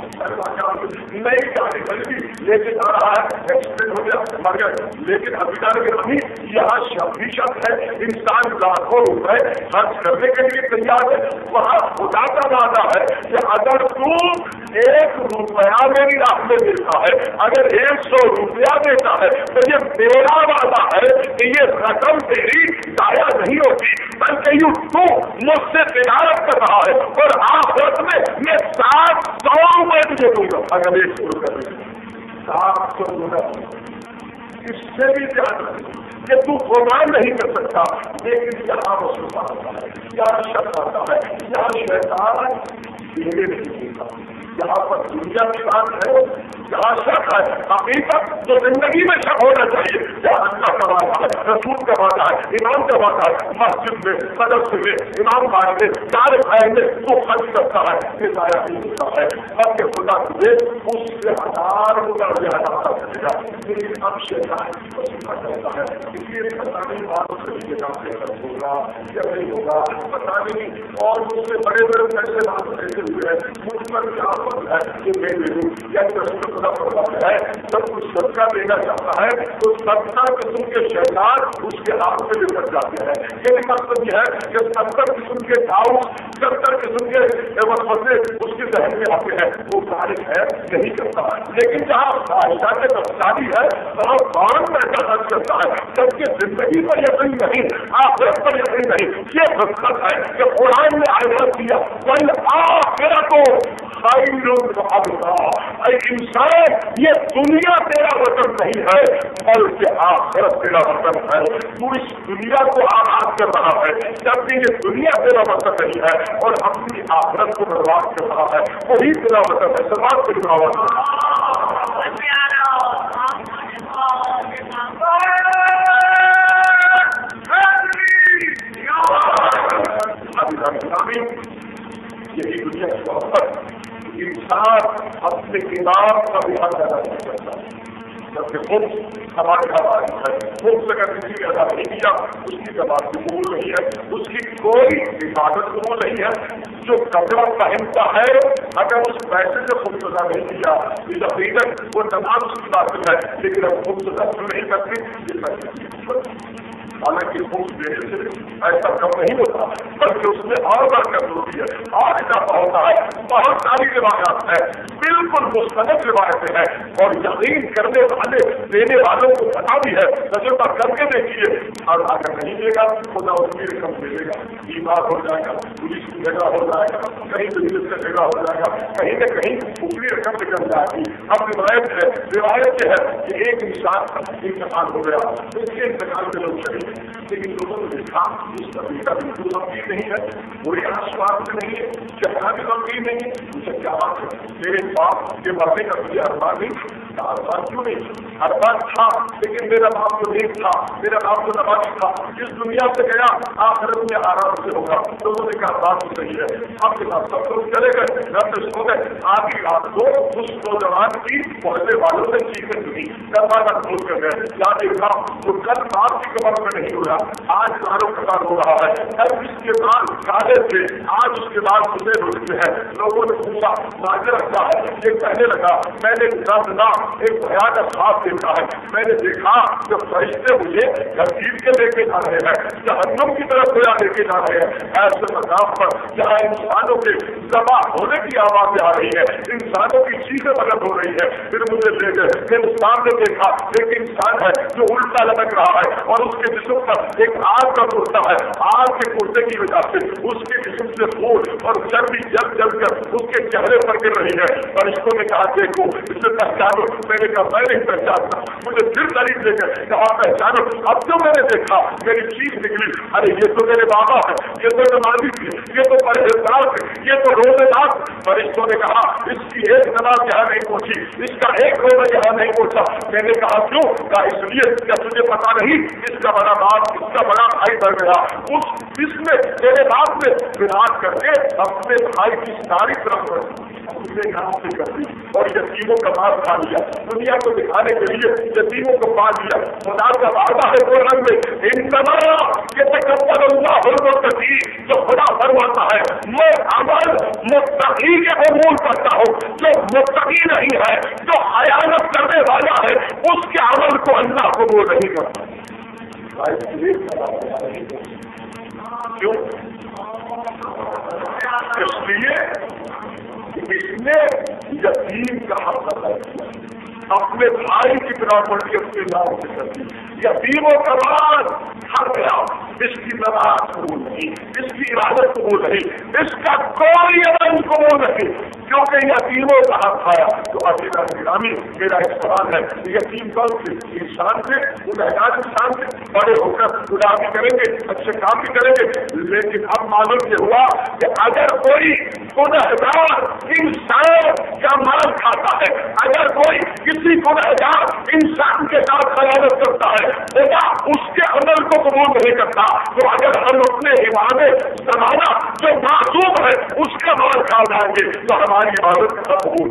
नई गाड़ी खरीदी लेकिन आ रहा है, एक्सीडेंट हो गया, मर गए। लेकिन अभिकार के नहीं, यहाँ शब्दी शब्द है, इंसान लाखों रुपए खर्च करने के लिए तैयार है। वहाँ खुदा का वादा है कि अगर तू एक रुपया मेरी राह में देता है, अगर एक सौ रुपया देता है, तो ये मेरा वादा है कि ये रकम तेरी जाया नहीं होती, बल्कि यू तू मुझसे तिजारत कर रहा है और आखिरत में मैं सात सौ रुपए तुझे दूंगा। अगर एक सौ रुपये सात सौ रुपये इससे भी ज्यादा कि तू गुमान नहीं कर सकता। लेकिन यहाँ रसूल आता है, यहाँ शक आता है, यहाँ शैतान धीरे नहीं देता। यहाँ पर दुनिया की बात है, जहाँ शक है हकीकत तो जिंदगी में शक होना चाहिए। जहाँ अल्लाह का वादा है, रसूल का वादा है, इमाम का वादा है, मस्जिद में, मदरसे में, इमाम बाग में, चार भाई में तो खर्च करता है, हिदाया नहीं होता है। अब के खुदा तुझे उससे हजार गुना ज्यादा करेगा। लेकिन अब शैतान पसीना करता है, इसलिए पता नहीं बात सही होगा या नहीं होगा, पता नहीं। और मुझसे बड़े बड़े पैसे बात कैसे हुए हैं, मुझ पर क्या है कि मैं दे दूँ या है, सब कुछ सबका देना चाहता है तो सबका किस्म के शैतान उसके हाथ में निकल जाते हैं। ये मतलब यह है कि सत्तर किस्म के डाउट, सत्तर किस्म के वसवसे उसके जहन में आते हैं, वो तारीफ है नहीं करता। लेकिन जहाँ आशा के तफ्सारी है वहाँ कौन पैसा खर्च करता है, सबकी जिंदगी पर यकीन नहीं, आखिरत पर यकीन नहीं। ये फसलत है कि कुरान ने आयत दिया वल आखिरत इंसान, ये दुनिया तेरा वतन नहीं है बल्कि आखिरत तेरा वतन है। तू इस दुनिया को आबाद कर रहा है, जबकि ये दुनिया तेरा वतन नहीं है और अपनी आखिरत को बर्बाद कर रहा है, वही तेरा वतन है। समाज के बराबर यही दुनिया की मोहब्बत इंसान अपने किताब का ध्यान रखना चाहता है। जबकि खुद हमारे हवाले है, खुद से अगर किसी ने अदा नहीं किया उसकी जबात कबूल नहीं है, उसकी कोई इबादत कबूल नहीं है। जो कपड़ा पहनता है अगर उस पैसे से खुद सजा नहीं किया इस वो तमाम उसकी बात है, लेकिन अब खुद सजा नहीं करती। हालांकि खुद देने से ऐसा कम नहीं होता, बल्कि उसमें और बरकत होती है, और इजाफा होता है। बहुत सारी रिवायात है, बिल्कुल मुस्तनद रिवायतें हैं और यकीन करने वाले देने वालों को पता भी है, तजुर्बा करके देखिए। और अगर नहीं देगा खुदा उसकी रकम दे देगा, बीमार हो जाएगा, पुलिस की जगह हो जाएगा, کہیں بزنس کا جگہ ہو جائے گا، کہیں نہ کہیں اوپری رقم نکل جائے گی. اب روایت ہے روایت ہے کہ ایک انسان کا انتقال ہو گیا، اس کے انتقال میں لوگ چلے گئے، لیکن لوگوں نے دیکھا اس طبیعت کا بالکل غمگین نہیں ہے، کوئی آسواد نہیں ہے، چہرہ بھی غمگین نہیں ہے. مجھے کیا بات ہے میرے باپ کے مرنے کا مجھے ارمان نہیں، ارمان کیوں نہیں؟ ارمان تھا لیکن میرا باپ تو نیک تھا، میرا باپ تو نمازی تھا، اس دنیا سے گیا آخرت میں آرام سے ہوگا. لوگوں نے کہا بات تو صحیح ہے. اب کے بعد سب لوگ چلے گئے، رب سے سو گئے. آدھی رات کو اس نوجوان کی محلے والوں نے چیخیں سنی، دروازہ کھول کر گئے. کیا دیکھا تو کل باپ کی کمر میں نہیں ہوا، آج داروں کا کام ہو رہا ہے. اب اس کے بعد کالے تھے، آج اس کے بعد سنے ہوتے ہیں. لوگوں نے پوچھا ماجر رکھا ہے، یہ کہنے لگا میں نے نہ ایک بھیانک خواب دیکھا ہے. میں نے دیکھا کہ فرشتے مجھے گھسیٹ کے لے کے جا رہے ہیں، جہنم کی طرف گویا لے کے جا رہے ہیں. ایسے مقام پر جہاں انسانوں کے ذبح ہونے کی آوازیں آ رہی ہے، انسانوں کی چیزیں بلند ہو رہی ہے. پھر مجھے لے گئے، میں نے سامنے دیکھا ایک انسان ہے جو الٹا لٹک رہا ہے اور اس کے جسم پر ایک آگ کا کرتا ہے. آگ کے کرتے کی وجہ سے اس کے جسم سے خون اور چربی جل جل کر اس کے چہرے پر گر رہی ہے. فرشتوں نے کہا دیکھو اسے پہچانو. میں نے کہا میں نہیں پہچانتا. مجھے پھر قریب لے گئے، کہا پہچانو. اب جو میں نے دیکھا میری چیخ نکلی، ارے یہ تو میرے بابا ہے، یہ تو نمازی تھے، یہ تو پرہیزگار تھے، یہ تو روزے دار. فرشتوں نے کہا اس کی ایک نماز یہاں نہیں پہنچی، اس کا ایک روزہ یہاں نہیں پہنچا. میں نے کہا کیوں؟ کہا اس لیے کیا تجھے پتا نہیں اس کا بڑا باپ اس کا بڑا بھائی بڑھ گیا، اس اس میں تیرے باپ نے بناد کر کے اپنے بھائی کی ساری طرف نام سے کر دی اور یتیموں کا مال کھا لیا. دنیا کو دکھانے کے لیے یتیموں کو پا دیا. خدا کا وعدہ ہے قرآن میں انما یتقبل اللہ المتقین، جو خدا فرماتا ہے میں عمل متقی کے امور کرتا ہوں. جو متقی نہیں ہے، جو خیانت کرنے والا ہے، اس کے عمل کو اللہ قبول نہیں کرتا. کیوں؟ اس لیے اس نے یتیم کا حق ادا کیا، اپنے بھائی کی پراپرٹی اپنے نام سے کر دی. یتیموں کا مال ہر گیا، اس کی نماز قبول نہیں، اس کی عبادت قبول نہیں، اس کا کوئی عمل قبول نہیں، کیونکہ یتیموں کا حق کھایا. تو عزیزاں گرامی میرا ایک سوال ہے، یتیم کون سے؟ انسان سے، گنہگار انسان سے. بڑے ہو کر خدا بھی کریں گے، اچھے کام بھی کریں گے، لیکن اب معلوم یہ ہوا کہ اگر کوئی گنہگار انسان کا مال کھاتا ہے، اگر کوئی کسی گنہگار انسان کے ساتھ خیانت کرتا ہے، خدا اس کے عمل کو قبول نہیں کرتا. تو اگر ہم اپنے ایمان زمانہ جو معصوم ہے اس کا مال کھا جائیں گے تو ہماری عبادت کا قبول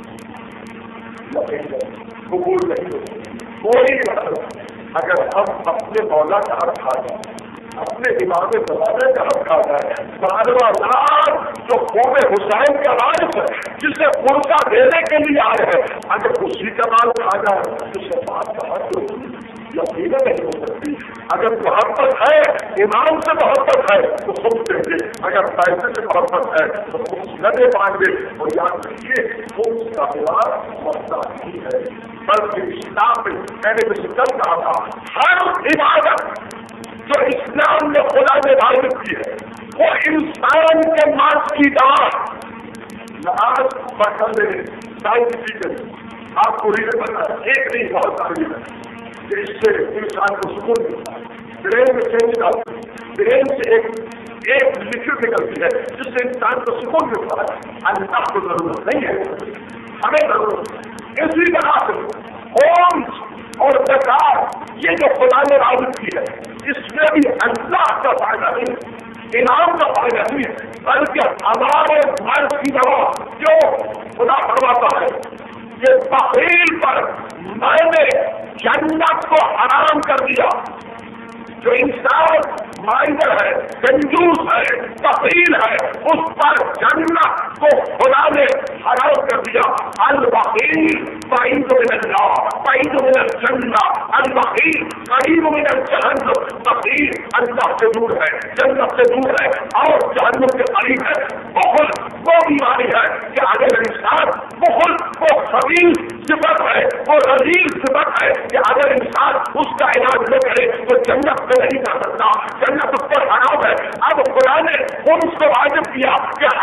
قبول نہیں ہوگی. کوئی اگر ہم اپنے مولا کا حق کھا جائیں، اپنے امام زمانے کا حق کھا جائے، بارہواں لاکھ جو قوم حسین کا وارث ہے جسے فرقہ دینے کے لیے آئے ہیں، اگر اسی کا مال کھا جائے تو شفاعت کا حق یقیناً نہیں ہو سکتی. اگر محبت ہے، امام سے محبت ہے تو خود دیں گے، اگر پیسے سے محبت ہے تو خود نہ دے پائیں گے. اور یاد رکھیے خود کا وار مسئلہ نہیں ہے، بلکہ اسلام میں میں نے اسے کل کہا تھا ہر عبادت جو اسلام نے خدا نے عبادت کی ہے وہ انسان کے ماس کی دوا. آج پڑھا دے سائنٹیفکلی آپ کو ریزن بتا ایک نہیں بہت ساری ہے کہ اس سے انسان کو سکون ملتا ہے. برین میں چینج آتی ہے، برین سے ایک ایک لکوڈ نکلتی ہے جس سے انسان کو سکون ملتا ہے. اللہ کو ضرورت نہیں ہے، ہمیں ضرورت ہے. اسی طرح سے ہوم اور زکات یہ جو خدا نے عبادت کی ہے اس میں بھی اللہ کا فائدہ نہیں، انعام کا فائدہ نہیں ہے، بلکہ ہمارے مرض کی دوا جو خدا فرماتا ہے یہ بخیل پر میں نے جنت کو حرام کر دیا. جو انسان مائنڈر ہے، کنجوس ہے، بخیل ہے، اس پر جنت کو خدا نے حرام کر دیا. البخیل بعید من اللہ، بعید من الجنہ، البخیل قریب من الجہنم. بخیل اللہ سے دور ہے، جنت سے دور ہے اور جہنم کے قریب ہے. بخل وہ بیماری ہے کہ اگر انسان بخل وہ خبیث صفت ہے، وہ رذیل صفت ہے کہ اگر انسان اس کا علاج نہ کرے تو جنت میں نہیں جا سکتا، جنت اس پر حرام ہے. اب خدا نے ان کو واجب کیا کہ ہر سال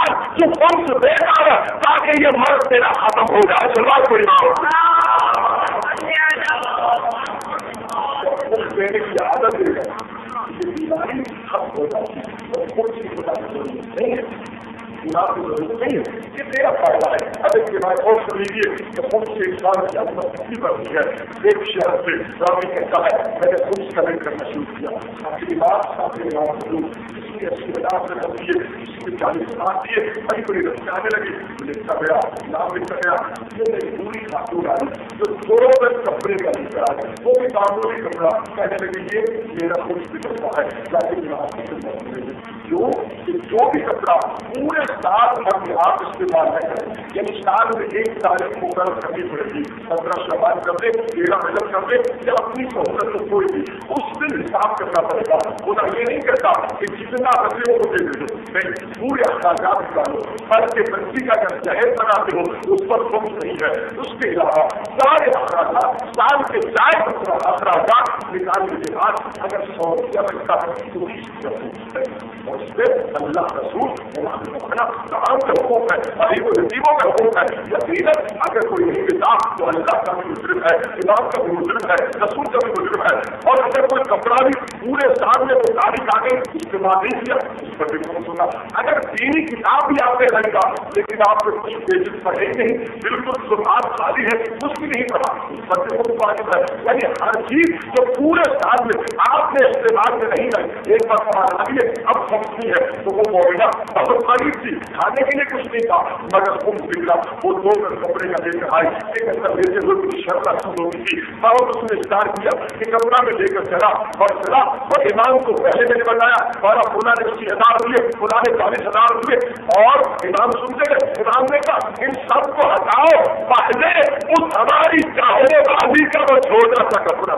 استعمال جو کم سے بیکار ہے تاکہ یہ مرض تیرا ختم ہو جائے. سلوات کوئی نہ ہو دینے کی عادت ہے یہ بیماری ختم ہو جاتی ہے اور کچھ چیز بتا نہیں ہے بیمار کی ضرورت نہیں ہے. یہ تیرا فائدہ ہے. اب اس کے بعد اور سن لیجیے کہ خود سے انسان کی اپنا خوشی بڑھتی ہے. ایک شہر سے راوی کہتا ہے میں نے خود سمجھ کرنا شروع کیا. آخری بات آخری بات اس کی اچھی بات سے بنتی ہے اس کی چالیس آتی ہے بڑی بڑی رسی آنے لگی لکھتا گیا نام لکھتا گیا. یہ میری پوری خاتون آئی جو دونوں میں کپڑے کا لکھ رہا ہے وہ بھی معمولی کپڑا کہنے لگے یہ میرا خود بھی کپڑا ہے لیکن جو جو بھی کپڑا پورے سال میں آپ استعمال نہ کریں یعنی سال میں ایک تاریخ مقرر کرنی پڑے گی پندرہ شعبان کر دے تیرہ رجب کر دے یا اپنی سہولت کو کوئی بھی اس دن حساب کرنا پڑے گا. خدا یہ نہیں کرتا کہ جتنا بچے کو دے دے نہیں پورے اخراجات نکالو. ہر کے بچی کا اگر جہیز بناتے ہو اس پر خود نہیں ہے. اس کے علاوہ سارے اخراجات سال کے جائز اخراجات نکالنے کے بعد اگر سو روپیہ بچتا ہے تو بیس روپیہ اور اس سے اللہ رسول تمام کا حقوق ہے غریب و یتیموں کا حقوق ہے. یقیناً اگر کوئی نہیں دیتا تو اللہ کا بھی مجرم ہے امام کا بھی مجرم ہے رسول کا بھی مجرم ہے. اور اگر کوئی کپڑا بھی پورے سال میں وہ تاریخ آ گئی استعمال نہیں کیا اس پر بھی کون سنا. اگر دینی کتاب بھی آپ نے خریدا لیکن آپ نے کچھ پیجز پڑھے نہیں بالکل سرحد خالی ہے اس بھی نہیں پڑھا اس پر بھی خود واجب ہے. یعنی ہر چیز جو پورے سال میں آپ نے استعمال میں نہیں لائی ایک بار سوال آئیے اب سمجھتی ہے تو وہ مومنہ بہت قریب تھی کھانے کے لیے کچھ نہیں تھا مگر خود بگڑا وہ دو میں کپڑے کا لے کر آئی ایک اندر لیتے ہوئے کچھ شرطہ شروع ہوئی تھی اور اس نے اسٹار کیا کہ کپڑا میں لے کر چلا اور چلا اور امام کو پہلے میں نے بتایا بارہ فلاں نے اسی ہزار روپئے فلاں نے چالیس ہزار روپئے اور امام سنتے گئے. امام نے کہا ان سب کو ہٹاؤ پہلے اس ہماری چاہنے والی کا وہ چھوٹا سا کپڑا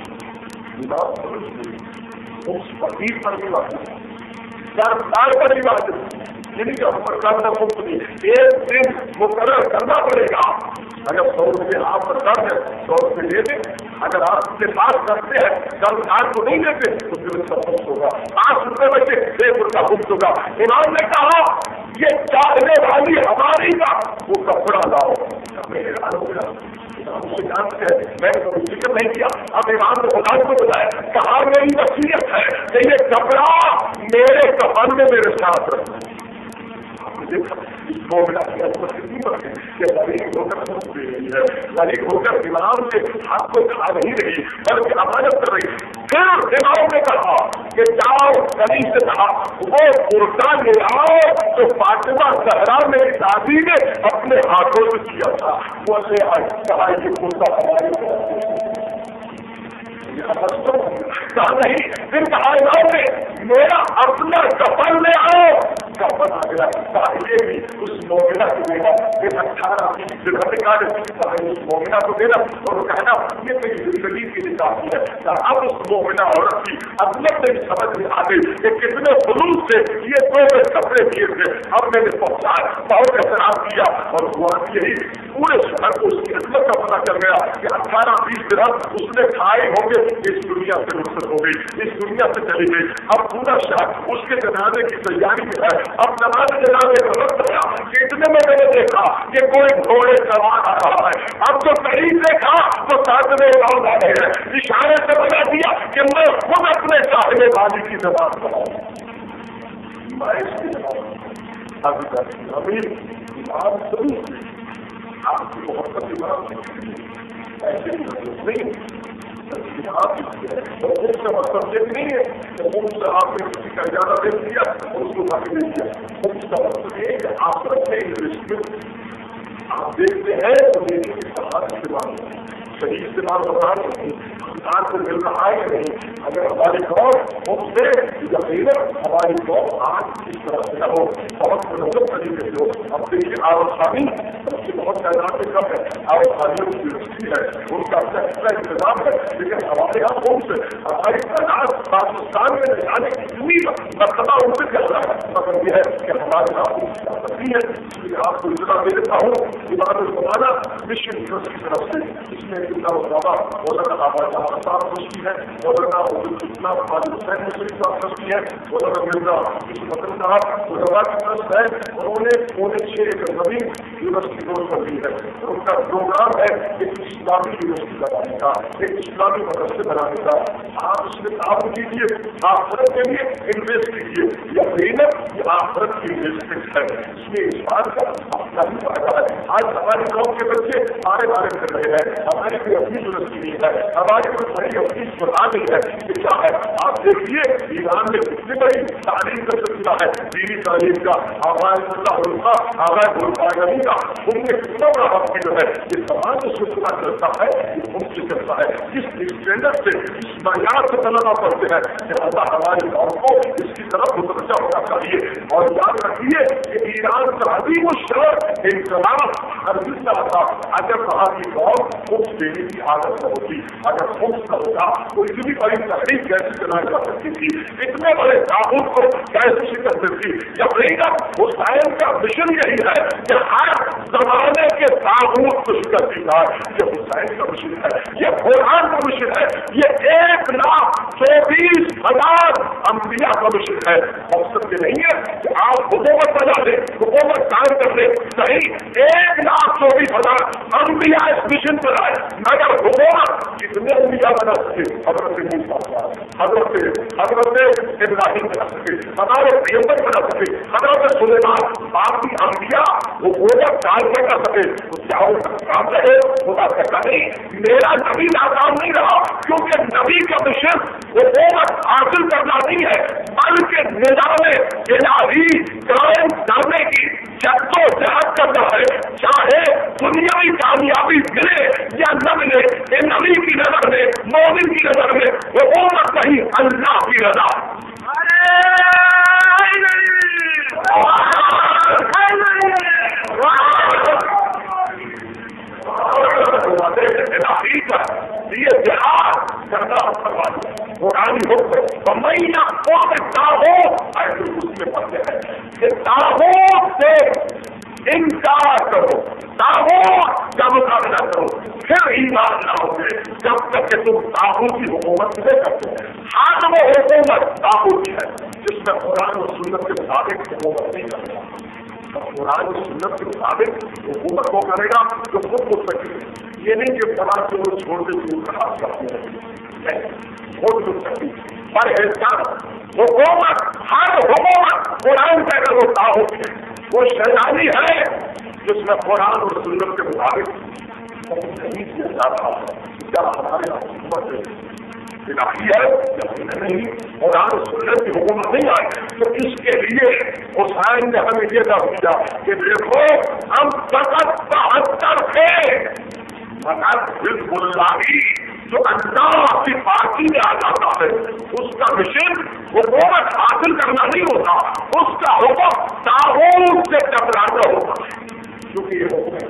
اس فقیر پر بھی واقع سردار پر بھی واقع جن کا کرنا مفت نہیں ایک دن مقرر کرنا پڑے گا. اگر سو روپئے آپ پر درد ہے سو روپئے لے دیں اگر آپ کے پاس کرتے ہیں سردار کو نہیں دیتے تو پھر اس کا مفت ہوگا. پانچ روپئے بچے ایک روپئے مفت ہوگا. امام نے کہا یہ چاہنے والی ہماری کا وہ کپڑا لاؤ جانتے ہیں میں نے کوئی ذکر نہیں کیا. اب امام نے خدا کو بتایا کہا میری وصیت ہے کہ یہ کپڑا میرے کفن میں میرے ساتھ رکھنا. غریب ہو کر دے رہی ہے غریب ہو کر امام نے ہاتھ کو کھا نہیں رہی بلکہ امانت کر رہی. پھر امام نے کہا کہ جاؤ گلی سے کہا وہ کرتا لے آؤ تو فاطمہ زہرا میری دادی نے اپنے ہاتھوں سے کیا تھا وہ لے آئی. کہا یہ کرتا ہمارے کہا نہیں. پھر کہا امام نے میرا اپنا کفن لے آؤ. کفن آ گیا. کہا یہ بھی اس مومنہ کو دینا یہ اٹھارہ اس مومنہ کو دینا اور کہنا یہ میری زندگی کی نکاح ہے. اب اس مومنہ عورت کی اصلت سے سمجھ میں آ گئی کہ کتنے خلوص سے یہ دو کپڑے دیے تھے. اب میں نے پہنچایا بہت احترام کیا اور ہوا یہی پورے شہر کو اس کی عزت کا پتہ چل گیا کہ اٹھارہ بیس درہم اس نے کھائے ہوں گے. اس دنیا سے رخصت ہو گئی اس دنیا سے چلی گئی. اب پورا شہر اس کے جنازے کی تیاری میں ہے. اب نماز جنازے کا وقت آیا کہ اتنے میں میں نے دیکھا کہ کوئی گھوڑے سوار آ رہا ہے. اب تو قریب دیکھا تو ساتویں راؤنڈ آ رہے ہیں. اشارے سے بتا دیا کہ میں خود اپنے چاہنے والی کی زبان بناؤں میں اس کی زبان ابھی تک ابھی امام ضرور آپ کی محبت امام ایسے نہیں آپ کا مطلب یہ نہیں ہے کہ ان سے آپ نے کسی کا اجازت دے دیا اور اس کو باقی نہیں کیا. ان کا مطلب یہ کہ آپ رکھتے ہیں آپ دیکھتے ہیں تو دیکھیں کہ سہارا استعمال صحیح استعمال ہو رہا ہے انسان کو مل رہا ہے کہ نہیں. اگر ہماری قوم ان سے یقیناً ہماری قوم آج اس طرح سے نہ ہو بہت منظم طریقے سے ہو. اب دیکھیے آواز خامی بہت تعداد میں کم ہے اور تعلیم کی رسی ہے ان کا اچھا انتظام ہے، لیکن ہمارے یہاں کون سے ہماری تعداد پاکستان میں جانے کی اتنی مرتبہ ان سے زیادہ ہے، مگر یہ ہے کہ ہمارے یہاں نہیں ہے، اس لیے آپ کو اطلاع دے دیتا ہوں عبادت الزمانہ مشن ٹرسٹ کی طرف سے اس میں اتنا بابا مولانا آباد صاحب ٹرسٹی ہے، مولانا عبدالاسلام خالد حسین مصری صاحب ٹرسٹی ہے، مولانا مرزا مدن صاحب علماء کی ٹرسٹ ہے، انہوں نے پونے چھ ایکڑ زمین یونیورسٹی روڈ پر دی ہے، ان کا پروگرام ہے ایک اسلامی یونیورسٹی بنانے کا، ایک اسلامی مدرسے بنانے کا، آپ اس میں تعاون کیجیے، آخرت کے لیے انویسٹ کیجیے، یہ محنت یہ آخرت کی انویسٹمنٹ ہے، اس میں اس بات کا اپنا ہی فائدہ ہے۔ آج ہمارے گاؤں کے بچے بارے بارے کر رہے ہیں، ہماری کوئی اپنی یونیورسٹی نہیں ہے، ہماری کوئی بڑی اپنی بتا نہیں ہے کہ کیا ہے۔ آپ دیکھیے ایران میں کتنی بڑی تعلیم کا سلسلہ ہے، دینی تعلیم کا، آغاز اللہ علقہ آغاز القاعدی کا، ان میں کتنا بڑا حق جو ہے یہ سماج کا سلسلہ چلتا ہے، یہ ان سے چلتا ہے، جس اسٹینڈرڈ سے اس معیار سے طلبا پڑھتے ہیں کہ اللہ ہماری قوم کو اس کی طرف متوجہ ہونا چاہیے۔ اور یاد رکھیے کہ ایران کا عظیم الشرف انقلاب ہر ملتا تھا، اگر وہاں کی قوم خود دینے کی عادت نہ ہوتی، اگر خود نہ ہوتا تو اتنی بڑی تحریک کیسے چلائی جا سکتی تھی، اتنے بڑے تعاون کو کیسے شکست دیتی۔ یقیناً حسین کا مشن یہی ہے کہ ہر زمانے کے تعاون کو شکست دی جائے، یہ حسین کا مشن ہے، یہ قرآن کا مشن ہے، یہ ایک لاکھ چوبیس ہزار انبیاء کا مشن ہے۔ مقصد یہ نہیں ہے کہ آپ حکومت بنا دیں، حکومت قائم کر دیں، صحیح ایک لاکھ چوبیس ہزار انبیاء اس مشن پر آئے، مگر حکومت کتنے انبیاء بنا سکے؟ حضرت موسیٰ، حضرت حضرت ابراہیم بنا سکے، ہمارے پیغمبر بنا سکے، حضرت سلیمان، باقی انبیاء حکومت قائم نہ کر سکے تو کیا ہو کام رہے؟ خدا کہتا نہیں میرا نبی ناکام نہیں رہا، کیونکہ نبی کا مشن حکومت حاصل کرنا نہیں ہے بلکہ نظام الہی قائم کرنے کی جدوجہد کرنا ہے، چاہے دنیاوی کامیابی ملے یا نہ ملے۔ یہ نبی کی نظر میں، مومن کی نظر میں حکومت نہیں، اللہ کی رضا۔ یہ جہاد کرنا قرآن حکم مہینہ قوم تاغوت اس میں پڑھتے ہیں کہ تاغوت سے انکار کرو، تاغوت کا مقابلہ کرو، پھر ایمان نہ ہوگے جب تک کہ تم تاغوت کی حکومت نہیں کرتے۔ ہر وہ حکومت تاغوت ہے جس میں قرآن و سنت کے مطابق حکومت نہیں کرتا، قرآن و سنت کے مطابق حکومت کو کرے گا جو خود خود سکے، یہ نہیں کہ قرآن کو وہ چھوڑ دے تو خراب کرتے ہیں، خود خود سکتی پر احسان حکومت، ہر حکومت قرآن کا اگر وہ تاغوت ہے، وہ شیطانی ہے جس میں قرآن اور سنت کے مطابق نہیں کیا جاتا۔ کیا ہمارے یہاں حکومت الہی ہے یا نہیں، قرآن اور سنت کی حکومت نہیں آئی تو اس کے لیے حسین نے ہمیں یہ کہا دیا کہ دیکھو ہم فقط بہتر تھے، فقط حزب اللہ جو اللہ کی پارٹی میں آ جاتا ہے اس کا مشن حکومت حاصل کرنا نہیں ہوتا، اس کا حکم تاغوت سے ٹکرانا ہوتا ہے، کیونکہ یہ حکم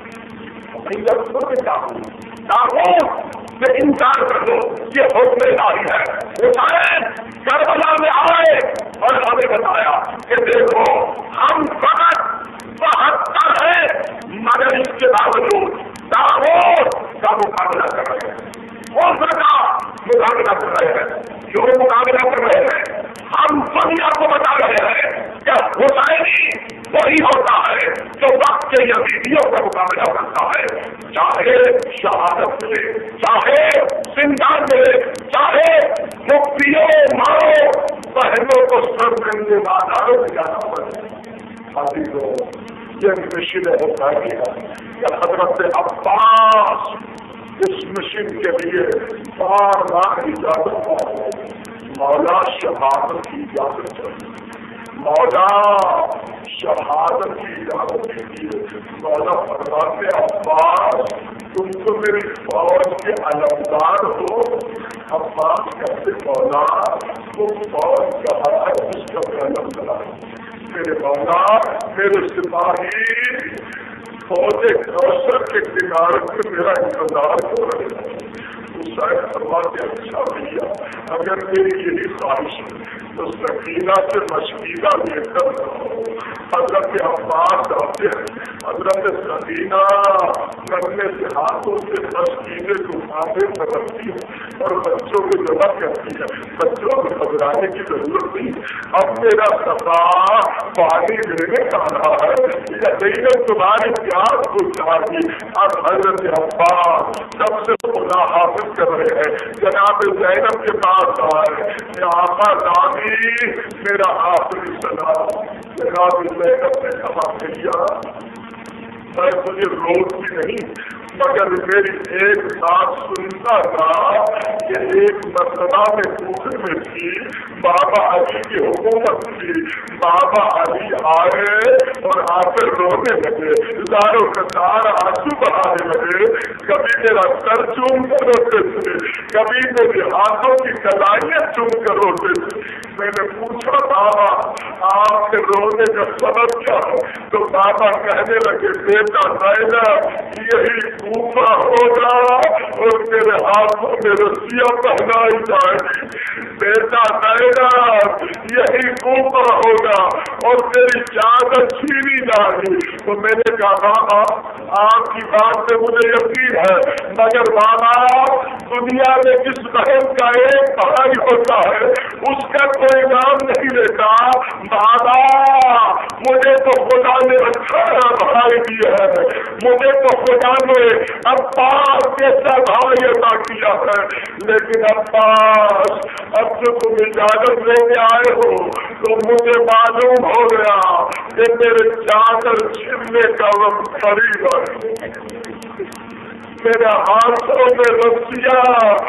تاغوت سے انکار کر دو، یہ حکم الہی ہے۔ حسین کربلا میں آئے اور ہمیں بتایا کہ دیکھو ہم فقط بہتر ہیں مگر اس کے باوجود تاغوت کا مقابلہ کر رہے ہیں، کون سا مقابلہ کر رہے ہیں؟ جو مقابلہ کر رہے ہیں ہم دنیا کو بتا رہے ہیں کہ حسینی وہی ہوتا ہے جو وقت کے یزیدیوں کا مقابلہ کرتا ہے، چاہے شہادت ملے، چاہے زندان ملے، چاہے مفتیوں مارو بہنوں کو سر کرنے بازاروں میں جانا پڑے۔ حاضروں یہ مشن ہوتا ہے کہ حضرت عباس اس مشن کے لیے بار بار اجازت ہے، مولا شہادت کی اجازت ہے، مولا شہادت کی اجازت کے لیے مولا فرماتے عباس تم تو میری فوج کے علمدار ہو۔ عباس کہتے مولا تم فوج کا ہے اس کا علمدار، میرے مولا میرے سپاہی فوج کوثر کے کنارے پہ میرا انتظار ہو رہا ہے. حسین فرماتے اچھا بھیا اگر میری یہی خواہش ہے تو سکینہ سے مشکینہ لے کر حضرت عباس آتے ہیں. حضرت سکینہ کرنے سے ہاتھوں سے مشکینے کو کھانے پر رکھتی ہے اور بچوں کو جمع کرتی ہے. بچوں کو گھبرانے کی ضرورت نہیں. اب میرا سفا پانی لینے کا رہا ہے یا نہیں تمہاری پیاس کو چاہیے. اب حضرت عباس سب سے خدا حافظ کر رہے ہیں. جناب زینب کے پاس آئے کہ آقا دادی میرا آخری سلام. جناب زینب نے کہا کیا میں مجھے روکتی نہیں مگر میری ایک بات سنتا تھا کہ ایک مرتبہ میں کوفے میں تھی. بابا علی کی حکومت تھی. بابا علی آئے اور آ کر رونے لگے. زاروں کا سارا آنسو بہانے لگے. کبھی میرا سر چوم کر روتے تھے کبھی میرے ہاتھوں کی کلائیاں چوم کر روتے تھے. میں نے پوچھا بابا آپ کے رونے کا سبب کیا ہے؟ تو بابا کہنے لگے بیٹا زینب یہی کوفہ ہوگا اور میرے ہاتھوں میں رسیاں پہنائی جائے گی. بیٹا زینب یہی کوفہ ہوگا اور میری چادر چھینی جائے گی. تو میں نے کہا بابا آپ کی بات سے مجھے یقین ہے مگر بابا دنیا میں جس بہن کا ایک بھائی ہوتا ہے اس کا کوئی نام نہیں لیتا. بابا مجھے تو خدا نے اٹھارہ بھائی دیے ہے. مجھے تو خدا نے عباس جیسا بھائی عطا کیا ہے. لیکن عباس اب جو تم اجازت لینے آئے ہو تو مجھے معلوم ہو گیا کہ میرے چادر چھننے کا وقت قریب ہے. میرے ہاتھوں میں رسیاں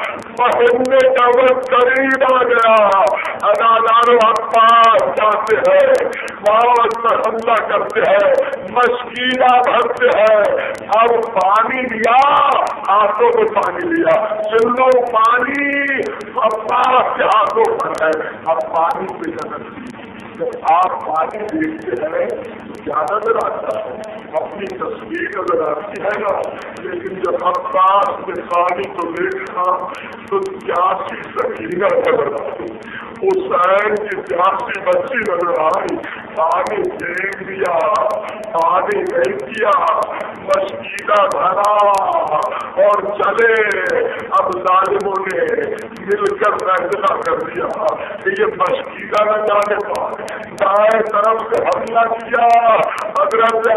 پہننے کا وقت قریب آ گیا. ادادارو عباس جاتے ہیں موت پر حملہ کرتے ہیں مشکینہ بھرتے ہیں. اب پانی لیا ہاتھوں میں پانی لیا. چلو پانی عباس کے ہاتھوں پر ہے. اب پانی پہ جنت جب آپ پانی دیکھتے ہیں کیا نظر آتا ہے؟ اپنی تصویر نظر آتی ہے نا. لیکن جب عباس نے پانی کو دیکھا تو پیاسی سکینہ نظر آئی. حسین کی پیاسی بچی نظر آئی. پانی پھینک دیا پانی نہیں کیا مشکینہ بھرا اور چلے. اب ظالموں نے مل کر فیصلہ کر دیا کہ یہ مشکینہ نہ جانے پائے. دائیں طرف سے حملہ کیا. حضرت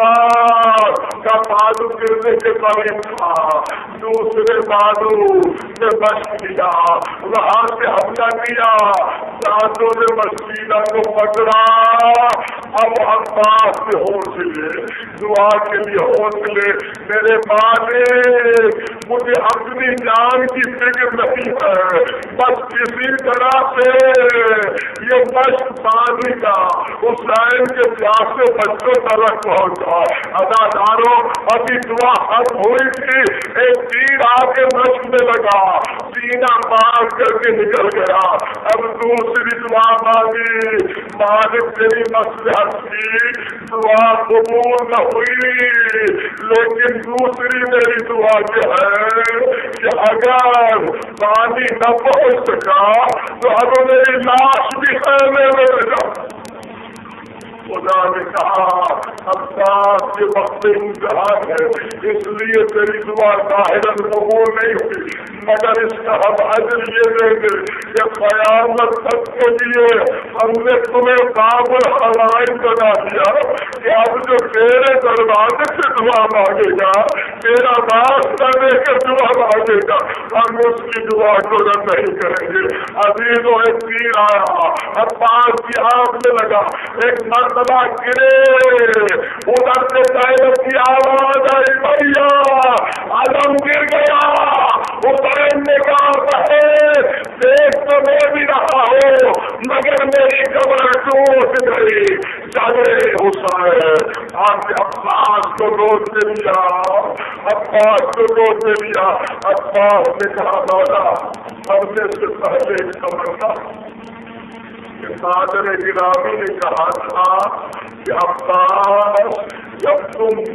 عباس کا بالو گرنے کے قریب تھا. دوسرے بالو نے مشق کیا وہاں سے حملہ کیا. ساتھوں نے مشکینہ کو پکڑا. اب عباس سے حوصلے دعا کے لیے حوصلے. میرے مالک مجھے اپنی جان کی فکر نہیں ہے بس کسی طرح سے یہ مشق پانی کا حسین کے پیاسے بچوں تک پہنچا. اداداروں ابھی دعا ختم ہوئی تھی ایک تیر آ کے مشق میں لگا سینہ مار کر کے نکل گیا. اب دوسری دعا مانگی مالک تیری مصلحت کی دعا قبول نہ ہوئی. لیکن دوسری میری دعا جو ہے کہ اگر پانی نہ پہنچ سکا تو اب میری لاش بھی خیمے میں رہ جا. خدا نے کہا عباس کے وقت امتحان ہے اس لیے تیری دعا ظاہراً قبول نہیں ہوئی مگر اس کا ہم اجر یہ دیں گے کہ قیامت تک کے لیے ہم نے تمہیں قابل حلائل بنا دیا کہ اب جو تیرے دروازے سے دعا مانگے گا تیرا واسطہ دے کر دعا مانگے گا ہم اس کی دعا کو رد نہیں کریں گے. عزیز و ایک تیر آیا عباس کی آنکھ میں لگا. ایک مرتبہ گرے ادھر سے زینب کی آواز آئی بھیا علم گر گیا. حسین نے کہا دیکھ تو میں بھی رہا ہوں مگر میری قبر ٹوٹ گئی. چلے حسین آپ عباس کو روک دے دیا عباس کو روک دے دیا. عباس نے کہا مولا مرنے سے پہلے ایک قبر تھا. قادر گرامی نے کہا تھا کہ عباس جب تم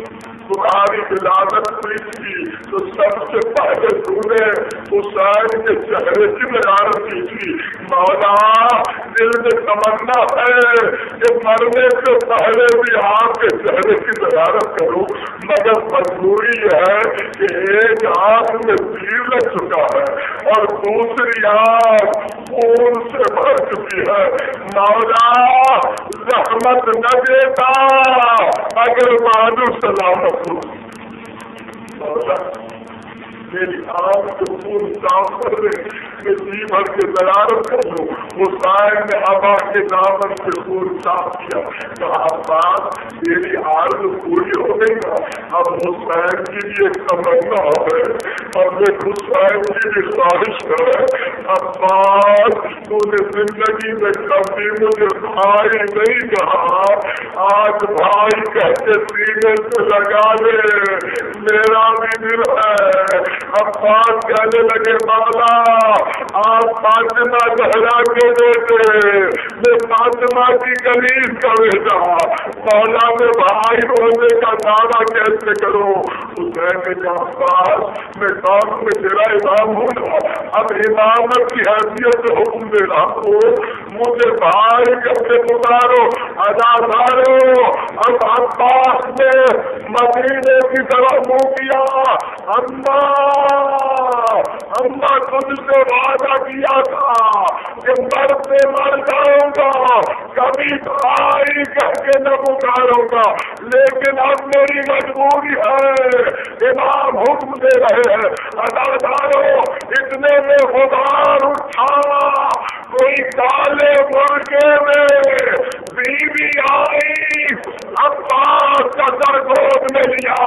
تمہاری ولادت ہوئی تھی تو سب سے پہلے تم نے حسین کے چہرے کی زیارت کی تھی. مولا دل میں تمنا ہے کہ مرنے سے پہلے بھی آپ کے چہرے کی زیارت کروں، مگر مجبوری ہے کہ ایک آنکھ میں تیر لگ چکا ہے اور دوسری آنکھ خون سے بھر چکی ہے. مولا زحمت نہ دیتا اگر معلوم سلامت ہو. مولا میری آنکھ کو خون صاف کر دے، میں جی بھر کے زیارت کر لوں. حسین نے ابا کے دامن سے خون صاف کیا. کہا عباس میری عرض پوری ہو گئی نا، اب حسین کی بھی ایک تمنا ہے اور میں حسین کی بھی خواہش ہے. عباس تو نے زندگی میں کبھی مجھے بھائی نہیں کہا، آج بھائی کہہ کے سینے سے لگا لے، میرا بھی دل ہے. عباس کہنے لگے مولا آپ فاطمہ زہرا کے بیٹے، میں فاطمہ کی کنیز کا بیٹا، مولا میں بھائی ہونے کا دعویٰ کیسے کروں؟ حسین نے کہا عباس میں قوم میں تیرا امام ہوں نا، اب امامت کی حیثیت سے حکم دے رہا ہوں، مجھے بھائی کر کے پکارو. اداکارو اب عباس نے مدینے کی طرف منہ کیا. اماں اماں تجھ سے وعدہ کیا تھا کہ مرتے مر جاؤں گا، کبھی بھائی کہہ کے نہ پکاروں گا، لیکن اب میری مجبوری ہے. امام حکم دے رہے ہیں. اداکارو اتنے میں غبار اٹھا، کوئی کالے مرغے میں بیوی آئی، عباس کا سر گود میں لیا.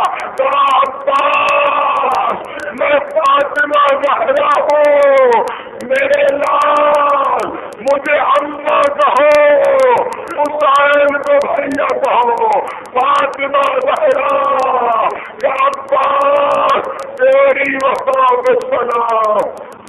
عباس میں فاطمہ زہرا ہوں، میرے لال مجھے اماں کہو، حسین کو بھیا کہو، فاطمہ زہرا کہ عباس تیری وفا کو سلام.